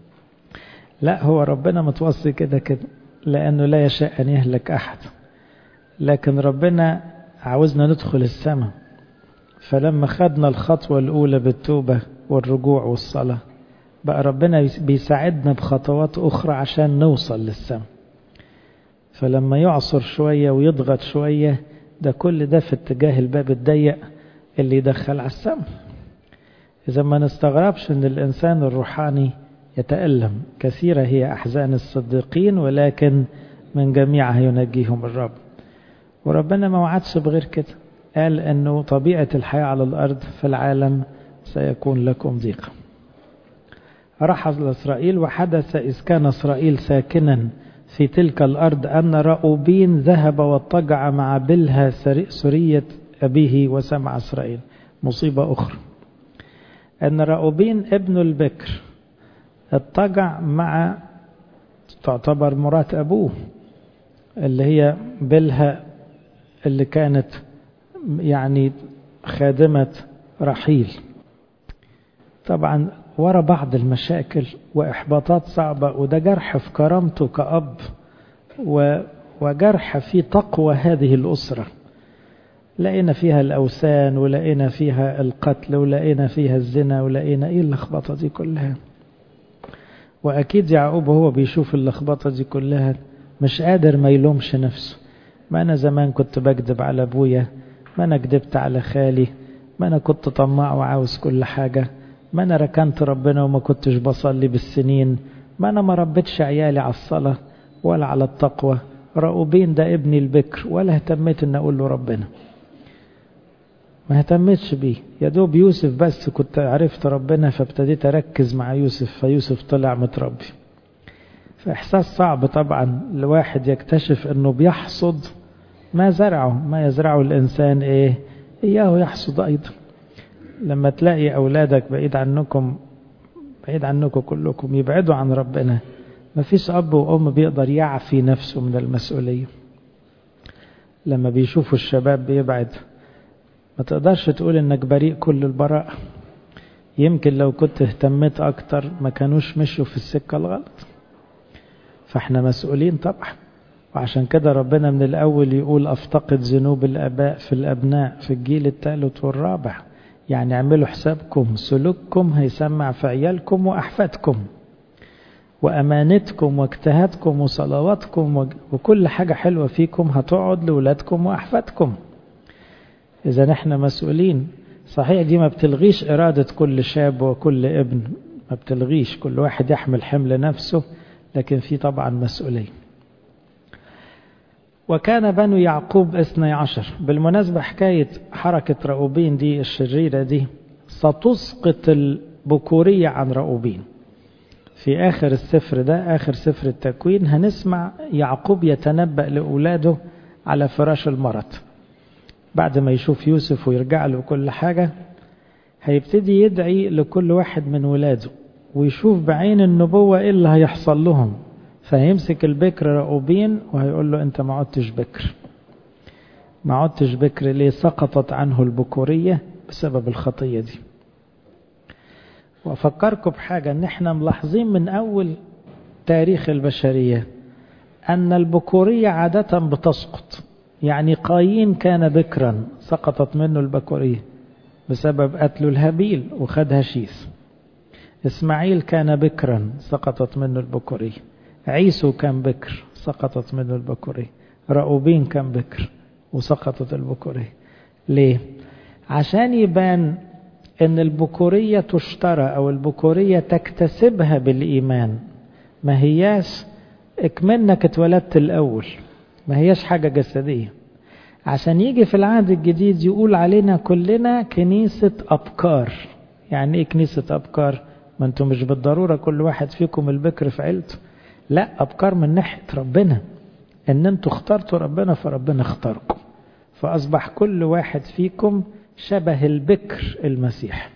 لا، هو ربنا متوصي كده كده، لأنه لا يشاء أن يهلك أحد، لكن ربنا عاوزنا ندخل السماء. فلما خدنا الخطوة الأولى بالتوبة والرجوع والصلاة، بقى ربنا بيساعدنا بخطوات أخرى عشان نوصل للسماء. فلما يعصر شوية ويضغط شوية، ده كل ده في اتجاه الباب الضيق اللي يدخل على السماء. إذا ما نستغربش أن الإنسان الروحاني يتألم. كثيرة هي أحزان الصديقين ولكن من جميعها ينجيهم الرب. وربنا ما وعدش بغير كده، قال أنه طبيعة الحياة على الأرض في العالم سيكون لكم ضيق. رحل إسرائيل، وحدث إذ كان إسرائيل ساكنا في تلك الأرض أن رأوبين ذهب واضطجع مع بلها سرية أبيه وسمع إسرائيل. مصيبة أخرى أن رأوبين ابن البكر اضطجع مع تعتبر مرات أبوه اللي هي بلها، اللي كانت يعني خادمة رحيل. طبعا ورا بعض المشاكل وإحباطات صعبة، وده جرح في كرامته كأب وجرح في تقوى هذه الأسرة. لقينا فيها الأوثان، ولقينا فيها القتل، ولقينا فيها الزنا، ولقينا إيه اللخبطة دي كلها. وأكيد يعقوب هو بيشوف اللخبطة دي كلها مش قادر ما يلومش نفسه. ما أنا زمان كنت بكذب على أبويا، ما أنا كذبت على خالي، ما أنا كنت طماع وعاوز كل حاجة، ما أنا ركنت ربنا وما كنتش بصلي بالسنين، ما أنا ما ربيتش عيالي على الصلاة ولا على التقوى. رأوبين ده ابني البكر ولا اهتميت ان اقول له ربنا، ما اهتمتش بيه. يا دوب يوسف بس كنت عرفت ربنا فابتديت اركز مع يوسف، فيوسف طلع متربي. فاحساس صعب طبعا الواحد يكتشف انه بيحصد ما زرعه، ما يزرعه الانسان ايه اياه يحصد ايضا. لما تلاقي اولادك بعيد عنكم بعيد عنكم كلكم يبعدوا عن ربنا، ما فيش اب وام بيقدر يعفي نفسه من المسؤولية. لما بيشوفوا الشباب بيبعد، ما تقدرش تقول انك بريء كل البراء. يمكن لو كنت اهتميت اكتر ما كانوش مشوا في السكة الغلط. فاحنا مسؤولين طبعا، وعشان كده ربنا من الاول يقول افتقد ذنوب الاباء في الابناء في الجيل الثالث والرابع. يعني اعملوا حسابكم، سلوككم هيسمع في عيالكم واحفادكم، وامانتكم واجتهادكم وصلواتكم وكل حاجة حلوة فيكم هتقعد لولادكم واحفادكم. إذا نحن مسؤولين. صحيح دي ما بتلغيش إرادة كل شاب وكل ابن، ما بتلغيش، كل واحد يحمل حمل نفسه، لكن في طبعا مسؤولية. وكان بنو يعقوب اثني عشر. بالمناسبة حكاية حركة رأوبين دي الشريرة دي ستسقط البكورية عن رأوبين. في آخر السفر ده، آخر سفر التكوين، هنسمع يعقوب يتنبأ لأولاده على فراش المرض. بعد ما يشوف يوسف ويرجع له كل حاجة، هيبتدي يدعي لكل واحد من ولاده ويشوف بعين النبوة إيه اللي هيحصل لهم. فهيمسك البكر رأوبين وهيقول له أنت ما عدتش بكر. ما عدتش بكر ليه؟ سقطت عنه البكورية بسبب الخطية دي. وأفكركم بحاجة، أن احنا ملاحظين من أول تاريخ البشرية أن البكورية عادة بتسقط. يعني قايين كان بكرا سقطت منه البكورية بسبب قتله الهابيل وخدها شيث. إسماعيل كان بكرا سقطت منه البكورية. عيسو كان بكر سقطت منه البكورية. رأوبين كان بكر وسقطت البكورية. ليه؟ عشان يبان ان البكورية تشترى او البكورية تكتسبها بالايمان، ما هياش اكمنك اتولدت الاول، ما هياش حاجة جسدية. عشان يجي في العهد الجديد يقول علينا كلنا كنيسة ابكار. يعني ايه كنيسة ابكار؟ ما انتم مش بالضرورة كل واحد فيكم البكر في عيلته، لا، ابكار من ناحية ربنا، ان انتوا اخترتوا ربنا فربنا اختاركم، فاصبح كل واحد فيكم شبه البكر المسيح.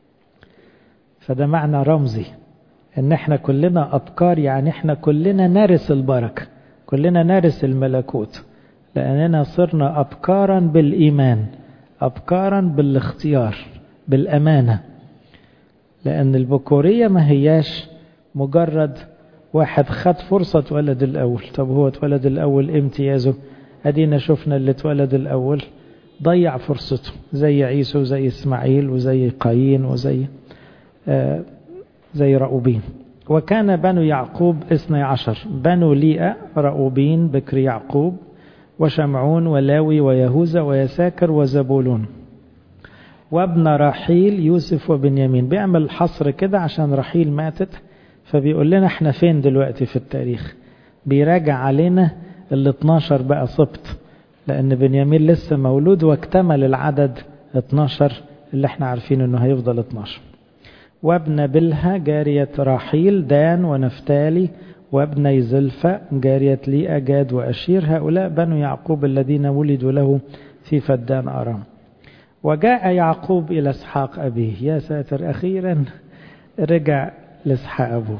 فده معنى رمزي ان احنا كلنا ابكار، يعني احنا كلنا نرث البركة، كلنا نرث الملكوت، لاننا صرنا ابكارا بالايمان، ابكارا بالاختيار، بالامانة. لان البكورية ما هياش مجرد واحد خد فرصة اتولد الاول. طب هو اتولد الاول امتيازه؟ ادينا شفنا اللي اتولد الاول ضيع فرصته، زي عيسو وزي اسماعيل وزي قايين وزي آه زي رأوبين. وكان بنو يعقوب اثني عشر، بنو ليئة رأوبين بكر يعقوب وشمعون ولاوي ويهوذا ويساكر وزبولون، وابن راحيل يوسف وبنيامين. بيعمل حصر كده عشان راحيل ماتت، فبيقول لنا احنا فين دلوقتي في التاريخ. بيراجع علينا ال اتناشر بقى سبط، لان بنيامين لسه مولود واكتمل العدد اتناشر اللي احنا عارفين انه هيفضل اتناشر. وابن بلها جارية راحيل دان ونفتالي، وابني زلفة جارية ليئة جاد وأشير، هؤلاء بنو يعقوب الذين ولدوا له في فدان أرام. وجاء يعقوب إلى اسحاق أبيه. يا ساتر، أخيرا رجع لاسحاق أبوه.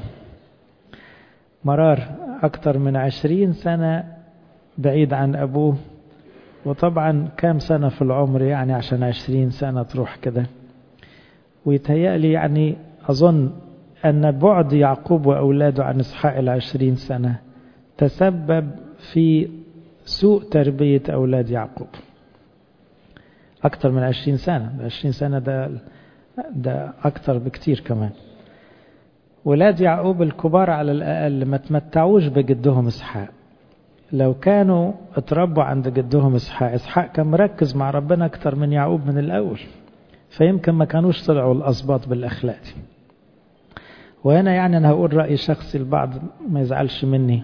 مرار أكثر من عشرين سنة بعيد عن أبوه، وطبعا كام سنة في العمر يعني عشان عشرين سنة تروح كده. ويتهيألي يعني أظن أن بعد يعقوب وأولاده عن اسحاق العشرين سنة تسبب في سوء تربية أولاد يعقوب. أكثر من عشرين سنة، عشرين سنة ده, ده أكثر بكتير كمان. ولاد يعقوب الكبار على الأقل ما تمتعوش بجدهم اسحاق. لو كانوا اتربوا عند جدهم اسحاق، اسحاق كان مركز مع ربنا أكثر من يعقوب من الأول، فيمكن ما كانوش طلعوا الأسباط بالأخلاق دي. وهنا يعني أنا هقول رأي شخصي، البعض ما يزعلش مني.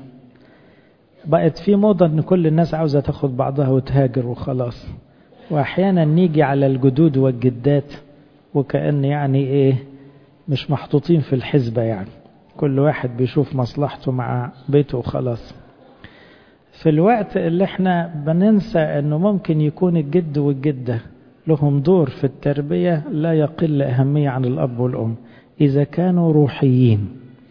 بقت في موضة أن كل الناس عاوزة تاخد بعضها وتهاجر وخلاص، وأحيانا نيجي على الجدود والجدات وكأن يعني إيه مش محطوطين في الحزبة، يعني كل واحد بيشوف مصلحته مع بيته وخلاص. في الوقت اللي احنا بننسى أنه ممكن يكون الجد والجدة لهم دور في التربية لا يقل أهمية عن الأب والأم، إذا كانوا روحيين.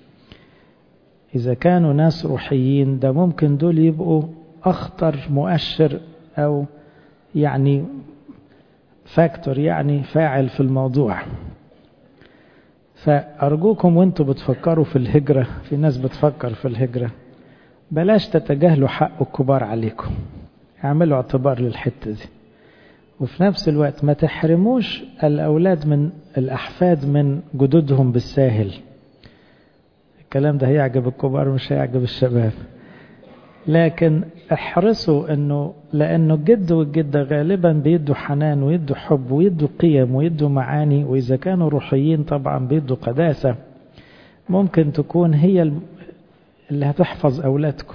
إذا كانوا ناس روحيين ده ممكن دول يبقوا أخطر مؤشر أو يعني فاكتور، يعني فاعل في الموضوع. فأرجوكم وانتوا بتفكروا في الهجرة، في ناس بتفكر في الهجرة، بلاش تتجاهلوا حق الكبار عليكم، اعملوا اعتبار للحتة دي. وفي نفس الوقت ما تحرموش الأولاد من الأحفاد من جدودهم بالساهل. الكلام ده هيعجب الكبار مش هيعجب الشباب، لكن احرصوا انه لانه الجد والجدة غالبا بيدوا حنان ويدوا حب ويدوا قيم ويدوا معاني، واذا كانوا روحيين طبعا بيدوا قداسة، ممكن تكون هي اللي هتحفظ اولادكم.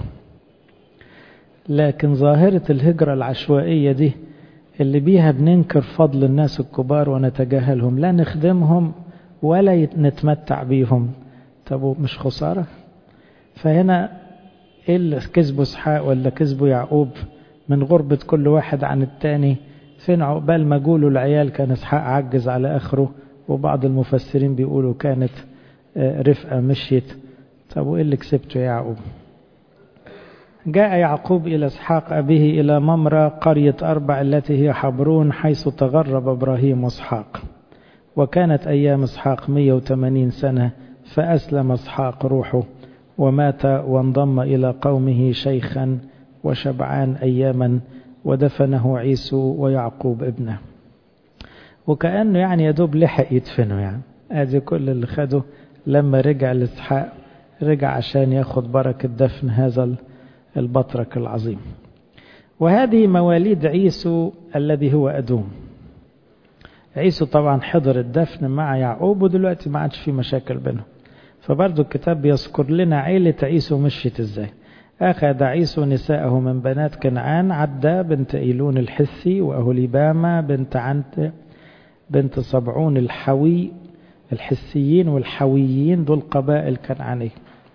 لكن ظاهرة الهجرة العشوائية دي اللي بيها بننكر فضل الناس الكبار ونتجاهلهم، لا نخدمهم ولا نتمتع بيهم، طب مش خسارة؟ فهنا إيه اللي كسبوا اسحاق ولا كسبوا يعقوب من غربة كل واحد عن التاني؟ فين عقبال ما قولوا العيال كان اسحاق عجز على آخره، وبعض المفسرين بيقولوا كانت رفقة مشيت. طب وإيه اللي كسبته يا يعقوب؟ جاء يعقوب إلى اسحاق أبيه إلى ممرة قرية أربع التي هي حبرون، حيث تغرب إبراهيم واسحاق. وكانت أيام اسحاق مئة وثمانين سنة، فأسلم اسحاق روحه ومات وانضم إلى قومه شيخا وشبعان أياما، ودفنه عيسو ويعقوب ابنه. وكأنه يعني يدوب لحق يدفنه، يعني ادي كل اللي خده لما رجع لاسحاق، رجع عشان ياخد بركة دفن هذا البطرك العظيم. وهذه مواليد عيسو الذي هو أدوم. عيسو طبعا حضر الدفن مع يعقوب ودلوقتي ما عادش في مشاكل بينهم. فبرضو الكتاب بيذكر لنا عيلة عيسو مشيت ازاي. أخذ عيسو نساءه من بنات كنعان، عدى بنت إيلون الحثي، وأهوليباما بنت عنت بنت صبعون الحوي. الحثيين والحويين دول قبائل كنعانية.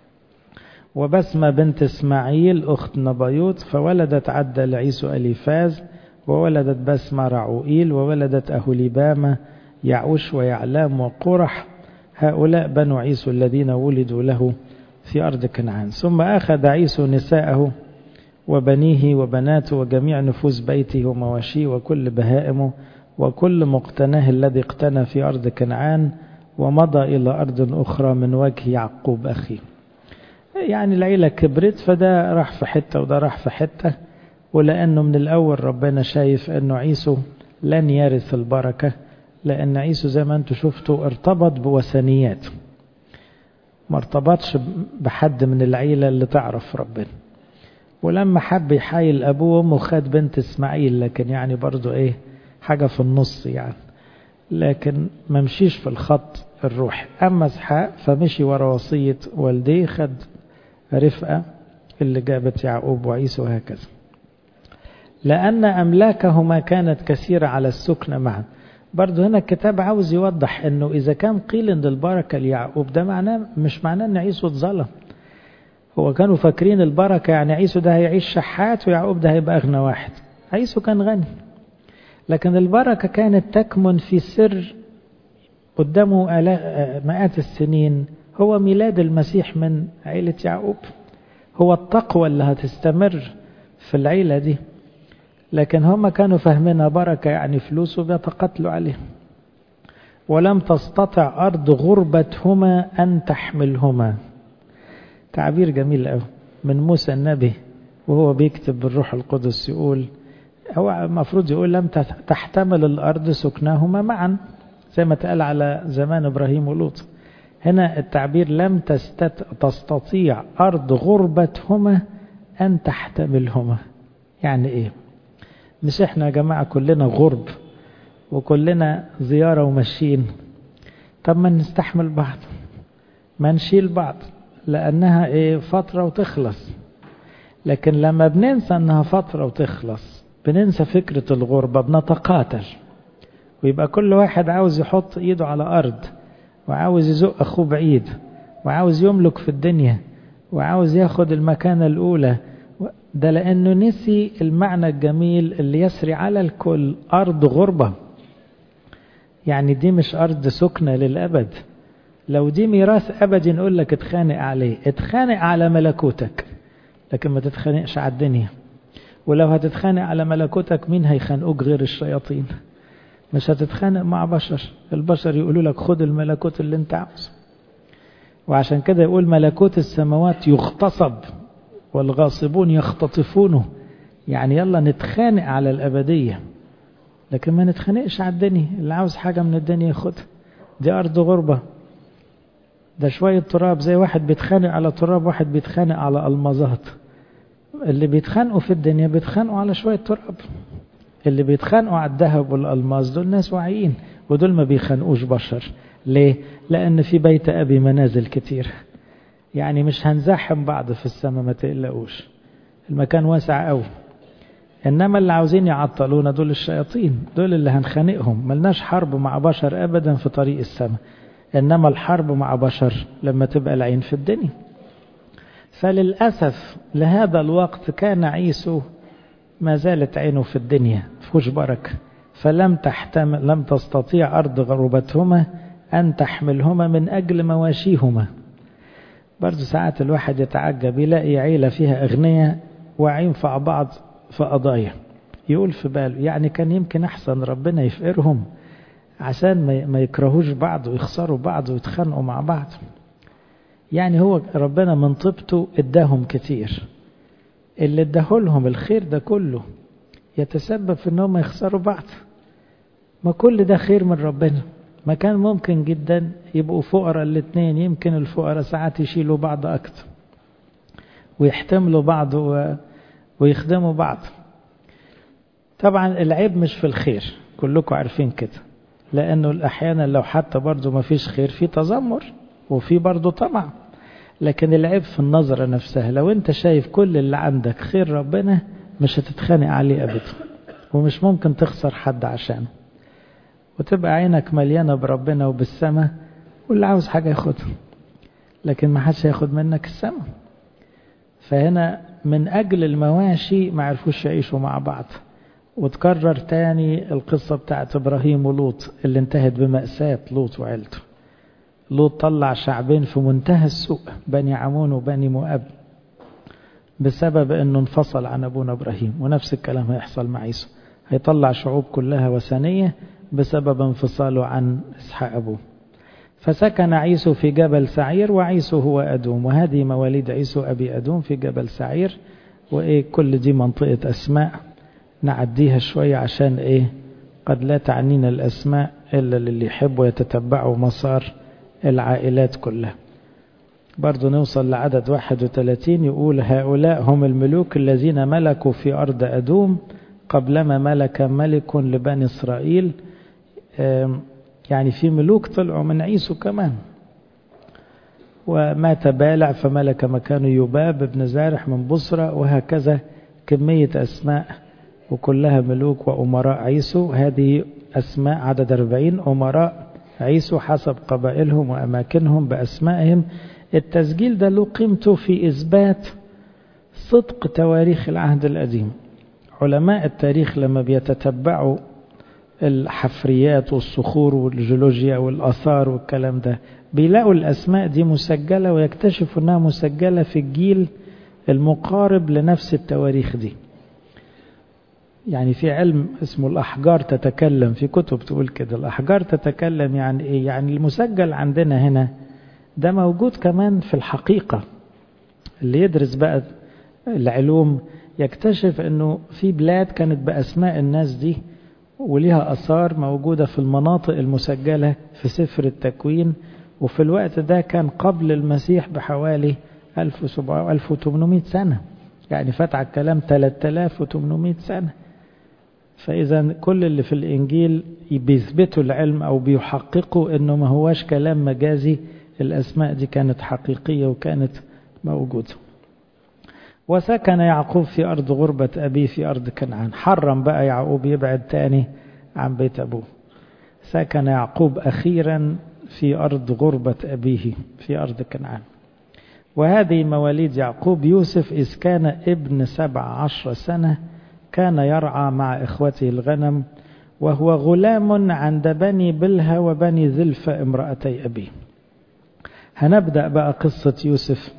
وبسمة بنت إسماعيل أخت نبايوت، فولدت عدى لعيسو أليفاز، وولدت بسمة رعوئيل، وولدت أهوليباما يعوش ويعلام وقرح. هؤلاء بنو عيسو الذين ولدوا له في أرض كنعان. ثم أخذ عيسو نساءه وبنيه وبناته وجميع نفوس بيته ومواشيه وكل بهائمه وكل مقتناه الذي اقتنى في أرض كنعان، ومضى إلى أرض أخرى من وجه يعقوب أخيه. يعني العيلة كبرت، فده راح في حتة وده راح في حتة، ولأنه من الأول ربنا شايف أنه عيسو لن يرث البركة، لأن عيسو زي ما أنتم شفتوا ارتبط بوثنيات، ما ارتبطش بحد من العيلة اللي تعرف ربنا. ولما حب يحايل أبوه وأمه خد بنت إسماعيل، لكن يعني برضو إيه حاجة في النص يعني، لكن ما مشيش في الخط الروحي. أما إسحاق فمشي ورا وصية والديه، خد رفقة اللي جابت يعقوب وعيسو وهكذا. لأن أملاكهما كانت كثيرة على السكن معا. برضو هنا الكتاب عاوز يوضح أنه إذا كان قيل أن البركة ليعقوب، ده معناه مش معناه أن عيسو اتظلم. هو كانوا فاكرين البركة يعني عيسو ده هيعيش شحات ويعقوب ده هيبقى أغنى واحد. عيسو كان غني، لكن البركة كانت تكمن في سر قدامه مئات السنين، هو ميلاد المسيح من عيلة يعقوب، هو التقوى اللي هتستمر في العيلة دي. لكن هم كانوا فاهمينها بركة يعني فلوس وبيتقاتلوا عليه. ولم تستطع أرض غربتهما أن تحملهما. تعبير جميل قوي من موسى النبي وهو بيكتب بالروح القدس، يقول هو المفروض يقول لم تحتمل الأرض سكناهما معا، زي ما تقال على زمان إبراهيم ولوط. هنا التعبير لم تستطيع أرض غربتهما أن تحتملهما. يعني إيه؟ مش إحنا يا جماعة كلنا غرب وكلنا زيارة ومشين؟ طب ما نستحمل بعض، ما نشيل بعض، لأنها إيه فترة وتخلص. لكن لما بننسى أنها فترة وتخلص، بننسى فكرة الغربة، بنتقاتل، ويبقى كل واحد عاوز يحط إيده على أرض، وعاوز يزق أخوه بعيد، وعاوز يملك في الدنيا، وعاوز ياخد المكانة الأولى. ده لأنه نسي المعنى الجميل اللي يسري على الكل، أرض غربة. يعني دي مش أرض سكنة للأبد. لو دي ميراث أبدي نقول لك اتخانق عليه، اتخانق على ملكوتك، لكن ما تتخانقش على الدنيا. ولو هتتخانق على ملكوتك، مين هيخانقوك غير الشياطين؟ مش هتتخانق مع بشر، البشر يقولوا لك خد الملكوت اللي انت عاوزه. وعشان كده يقول ملكوت السماوات يغتصب والغاصبون يختطفونه. يعني يلا نتخانق على الأبدية، لكن ما نتخانقش على الدنيا. اللي عاوز حاجة من الدنيا ياخدها، دي أرض غربة. ده شوية تراب، زي واحد بيتخانق على تراب، واحد بيتخانق على ألمازات. اللي بيتخانقوا في الدنيا بيتخانقوا على شوية تراب، اللي بيتخانقوا على الذهب والألماس دول ناس واعيين، ودول ما بيخانقوش بشر. ليه؟ لأن في بيت أبي منازل كتير. يعني مش هنزاحم بعض في السماء، ما تقلقوش، المكان واسع قوي. إنما اللي عاوزين يعطلونا دول الشياطين، دول اللي هنخانقهم. ملناش حرب مع بشر أبدا في طريق السماء، إنما الحرب مع بشر لما تبقى العين في الدنيا. فللأسف لهذا الوقت كان عيسو ما زالت عينه في الدنيا، فيهوش بركة. فلم تحتمل لم تستطيع أرض غربتهما أن تحملهما من أجل مواشيهما. برضو ساعات الواحد يتعجب، يلاقي عيلة فيها أغنياء واعين في بعض في قضايا، يقول في باله يعني كان يمكن أحسن ربنا يفقرهم عشان ما يكرهوش بعض ويخسروا بعض ويتخانقوا مع بعض. يعني هو ربنا من طيبته اداهم كتير، اللي اداهولهم الخير ده كله يتسبب في انهم يخسروا بعض؟ ما كل ده خير من ربنا. ما كان ممكن جدا يبقوا فقراء الاثنين، يمكن الفقراء ساعات يشيلوا بعض اكتر ويحتملوا بعض ويخدموا بعض. طبعا العيب مش في الخير، كلكم عارفين كده. لأنه أحيانا لو حتى برضو ما فيش خير في تذمر وفي برضو طمع. لكن العيب في النظرة نفسها. لو انت شايف كل اللي عندك خير ربنا مش هتتخانق عليه أبدا، ومش ممكن تخسر حد عشانه، وتبقى عينك مليانة بربنا وبالسماء، واللي عاوز حاجة ياخدها، لكن ما حدش ياخد منك السماء. فهنا من أجل المواشي ما عرفوش يعيشوا مع بعض. وتكرر تاني القصة بتاعت إبراهيم ولوط اللي انتهت بمأساة لوط وعيلته. لوط طلع شعبين في منتهى السوء، بني عمون وبني مؤاب، بسبب انه انفصل عن ابونا ابراهيم. ونفس الكلام هيحصل مع عيسو، هيطلع شعوب كلها وثنية بسبب انفصاله عن اسحاق ابوه. فسكن عيسو في جبل سعير، وعيسو هو أدوم، وهذه مواليد عيسو أبي أدوم في جبل سعير. وإيه كل دي منطقة أسماء نعديها شوية عشان إيه قد لا تعنينا الأسماء إلا للي يحبوا يتتبعوا مسار العائلات كلها. برضو نوصل لعدد واحد وثلاثين، يقول هؤلاء هم الملوك الذين ملكوا في أرض أدوم قبلما ملك ملك لبني إسرائيل. يعني في ملوك طلعوا من عيسو كمان. ومات بالع فملك مكانه يباب بن زارح من بصرة، وهكذا كمية أسماء وكلها ملوك وأمراء عيسو. هذه أسماء عدد أربعين أمراء عيسو حسب قبائلهم وأماكنهم بأسمائهم. التسجيل ده له قيمته في إثبات صدق تواريخ العهد القديم. علماء التاريخ لما بيتتبعوا الحفريات والصخور والجيولوجيا والآثار والكلام ده بيلاقوا الأسماء دي مسجلة، ويكتشفوا أنها مسجلة في الجيل المقارب لنفس التواريخ دي. يعني في علم اسمه الأحجار تتكلم، في كتب تقول كده الأحجار تتكلم. يعني إيه؟ يعني المسجل عندنا هنا ده موجود كمان في الحقيقة. اللي يدرس بقى العلوم يكتشف أنه في بلاد كانت بأسماء الناس دي وليها أثار موجودة في المناطق المسجلة في سفر التكوين. وفي الوقت ده كان قبل المسيح بحوالي ألف وثمانمائة سنة، يعني فات على الكلام ثلاثة آلاف وثمانمائة سنة. فإذا كل اللي في الإنجيل بيثبتوا العلم أو بيحققوا أنه ما هواش كلام مجازي، الأسماء دي كانت حقيقية وكانت موجودة. وسكن يعقوب في أرض غربة أبيه في أرض كنعان. حرم بقى يعقوب يبعد تاني عن بيت أبوه. سكن يعقوب أخيرا في أرض غربة أبيه في أرض كنعان. وهذه مواليد يعقوب. يوسف إذ كان ابن سبع عشر سنة كان يرعى مع إخوته الغنم، وهو غلام عند بني بلها وبني زلفة امرأتي أبيه. هنبدأ بقى قصة يوسف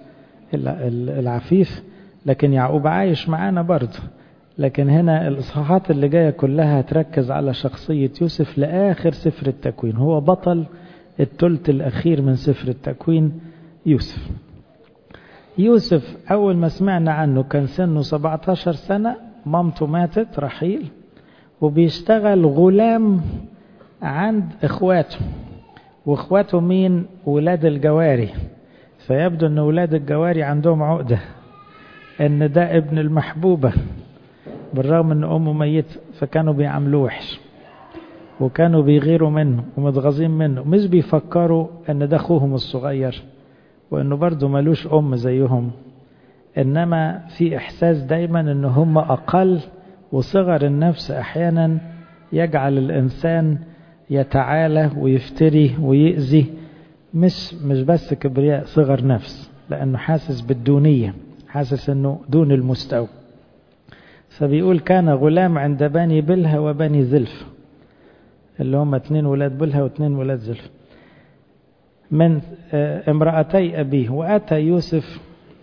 العفيف، لكن يعقوب عايش معانا برضه. لكن هنا الإصحاحات اللي جاية كلها هتركز على شخصية يوسف لآخر سفر التكوين. هو بطل الثلث الأخير من سفر التكوين يوسف. يوسف أول ما سمعنا عنه كان سنه سبعة عشر سنة، مامته ماتت رحيل، وبيشتغل غلام عند إخواته. وإخواته مين؟ ولاد الجواري. فيبدو أن ولاد الجواري عندهم عقدة أن ده ابن المحبوبة، بالرغم أن أمه ميت، فكانوا بيعملوه وحش وكانوا بيغيروا منه ومتغاظين منه. مش بيفكروا أن ده أخوهم الصغير وأنه برضو ملوش أم زيهم، إنما في إحساس دايما أنه هم أقل. وصغر النفس أحيانا يجعل الإنسان يتعالى ويفتري ويأذي. مش مش بس كبرياء، صغر نفس، لأنه حاسس بالدونية، حاسس أنه دون المستوى. فبيقول كان غلام عند بني بلها وبني زلف، اللي هم اتنين ولاد بلها واتنين ولاد زلف، من امرأتي أبيه. وأتى يوسف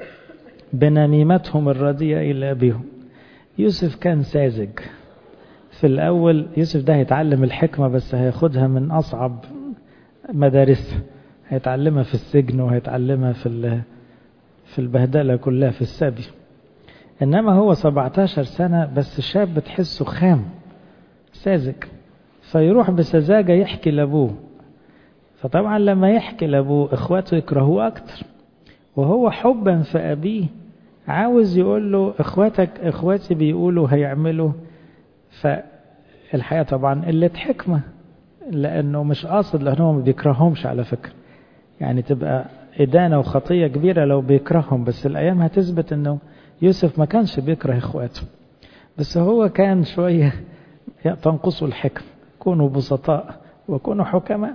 بنميمتهم الرديئة إلى أبيهم. يوسف كان ساذج في الأول. يوسف ده هيتعلم الحكمة، بس هياخدها من أصعب مدارس. هيتعلمها في السجن، وهيتعلمها في في البهدلة كلها في السبي. إنما هو سبعة عشر سنة بس، شاب تحسه خام ساذج، فيروح بسذاجة يحكي لأبوه. فطبعا لما يحكي لأبوه إخواته يكرهوه أكتر، وهو حبا في أبيه عاوز يقول له إخواتك إخواتي بيقولوا هيعملوا. فالحقيقة طبعا قلة حكمة، لأنه مش قاصد، لأنه ما بيكرههمش على فكرة. يعني تبقى إدانة وخطية كبيرة لو بيكرههم، بس الأيام هتثبت أنه يوسف ما كانش بيكره إخواته، بس هو كان شوية تنقصوا الحكم، كونوا بسطاء وكونوا حكماء.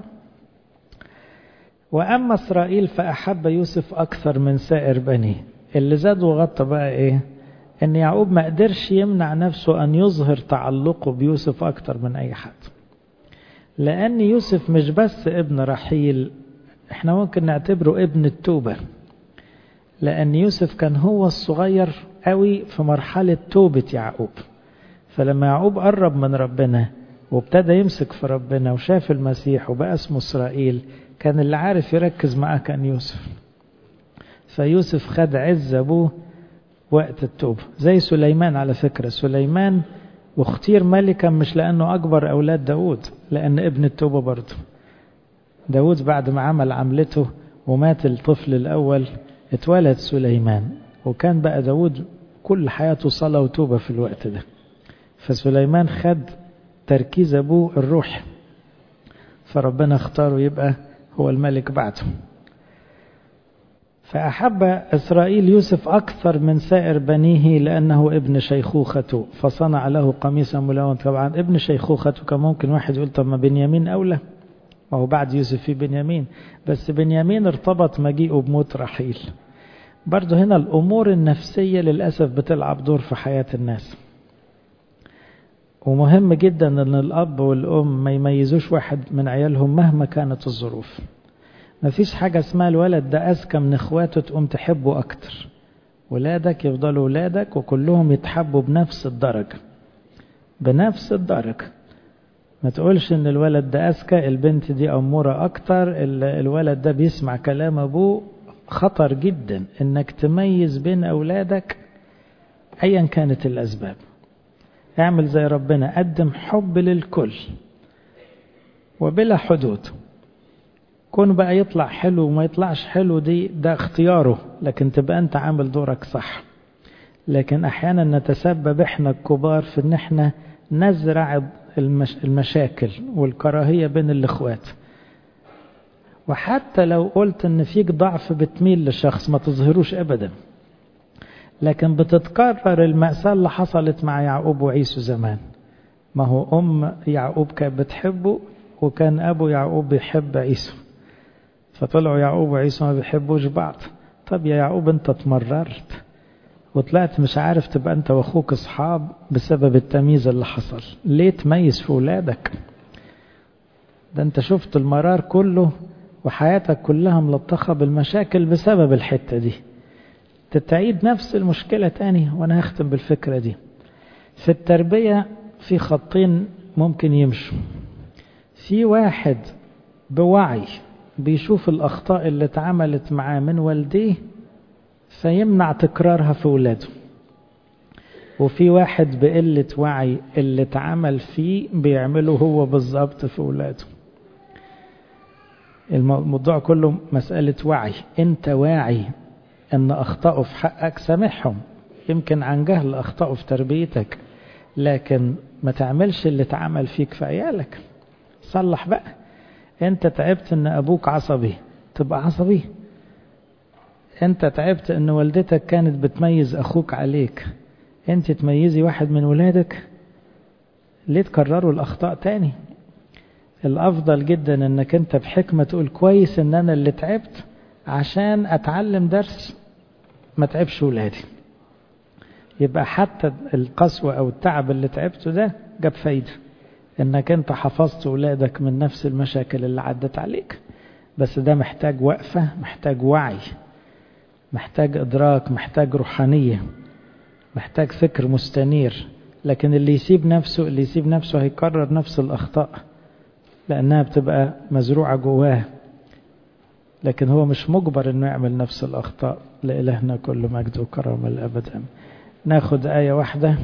وأما إسرائيل فأحب يوسف أكثر من سائر بنيه. اللي زاد وغطى بقى إيه؟ إن يعقوب ما قدرش يمنع نفسه أن يظهر تعلقه بيوسف أكثر من أي حد، لأن يوسف مش بس ابن رحيل، إحنا ممكن نعتبره ابن التوبة، لأن يوسف كان هو الصغير قوي في مرحلة توبة يعقوب. فلما يعقوب قرب من ربنا وابتدى يمسك في ربنا وشاف المسيح وبقى اسمه إسرائيل، كان اللي عارف يركز معاه كان يوسف. فيوسف خد عز أبوه وقت التوبة، زي سليمان على فكرة. سليمان واختير ملكا مش لأنه أكبر أولاد داود، لأن ابن التوبة برضه. داود بعد ما عمل عملته ومات الطفل الأول اتولد سليمان، وكان بقى داود كل حياته صلاة وتوبة في الوقت ده. فسليمان خد تركيز أبوه الروح، فربنا اختاره يبقى هو الملك بعده. فأحب إسرائيل يوسف أكثر من سائر بنيه لأنه ابن شيخوخته، فصنع له قميصا ملون. طبعا ابن شيخوخته كان ممكن واحد يقول طب ما بنيامين أولى، وهو بعد يوسف في بنيامين، بس بنيامين ارتبط مجيئه بموت رحيل. برضو هنا الأمور النفسية للأسف بتلعب دور في حياة الناس، ومهم جدا أن الأب والأم ما يميزوش واحد من عيالهم مهما كانت الظروف. مفيش حاجة اسمها الولد ده أذكى من إخواته تقوم تحبه أكتر. ولادك يفضلوا ولادك وكلهم يتحبوا بنفس الدرجة، بنفس الدرجة. ما تقولش ان الولد ده أذكى، البنت دي أمورة أكتر، الولد ده بيسمع كلام أبوه. خطر جدا انك تميز بين أولادك أيا كانت الأسباب. اعمل زي ربنا، قدم حب للكل وبلا حدود. كون بقى يطلع حلو وما يطلعش حلو دي ده اختياره، لكن تبقى انت عامل دورك صح. لكن احيانا نتسبب احنا الكبار في ان احنا نزرع المش... المشاكل والكراهية بين الاخوات. وحتى لو قلت ان فيك ضعف بتميل لشخص ما تظهروش ابدا، لكن بتتكرر المأساة اللي حصلت مع يعقوب وعيسو زمان. ما هو ام يعقوب كانت بتحبه، وكان ابو يعقوب بيحب عيسو، فطلعوا يعقوب وعيسو ما بيحبوش بعض. طب يا يعقوب انت اتمررت وطلعت مش عارف تبقى انت واخوك اصحاب بسبب التمييز اللي حصل. ليه تميز في ولادك؟ ده انت شفت المرار كله وحياتك كلها ملطخة بالمشاكل بسبب الحتة دي. تتعيد نفس المشكلة تاني. وانا هختم بالفكرة دي. في التربية في خطين ممكن يمشوا. في واحد بوعي بيشوف الأخطاء اللي اتعملت معاه من والديه فيمنع تكرارها في ولاده، وفي واحد بقلة وعي اللي اتعمل فيه بيعمله هو بالظبط في ولاده. الموضوع كله مسألة وعي. انت واعي ان اخطأوا في حقك سامحهم، يمكن عن جهل اخطأوا في تربيتك، لكن ما تعملش اللي اتعمل فيك في عيالك. صلح بقى. انت تعبت ان ابوك عصبي تبقى عصبي. انت تعبت ان والدتك كانت بتميز اخوك عليك، انت تميزي واحد من ولادك. ليه تكرروا الاخطاء تاني؟ الافضل جدا انك انت بحكمة تقول كويس ان انا اللي تعبت عشان اتعلم درس ما تعبش ولادي. يبقى حتى القسوة او التعب اللي تعبته ده جاب فايدة، انك انت حفظت ولادك من نفس المشاكل اللي عدت عليك. بس ده محتاج وقفة، محتاج وعي، محتاج ادراك، محتاج روحانية، محتاج فكر مستنير. لكن اللي يسيب نفسه اللي يسيب نفسه هيكرر نفس الاخطاء لانها بتبقى مزروعة جواه، لكن هو مش مجبر انه يعمل نفس الاخطاء. لإلهنا كل مجد وكرامة الابد. ناخد آية واحدة.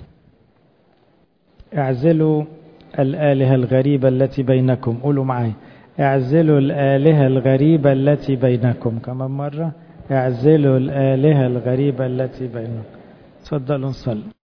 اعزلوا الآلهة الغريبة التي بينكم. قولوا معي، اعزلوا الآلهة الغريبة التي بينكم. كمان مرة، اعزلوا الآلهة الغريبة التي بينكم. تفضلوا نصلي.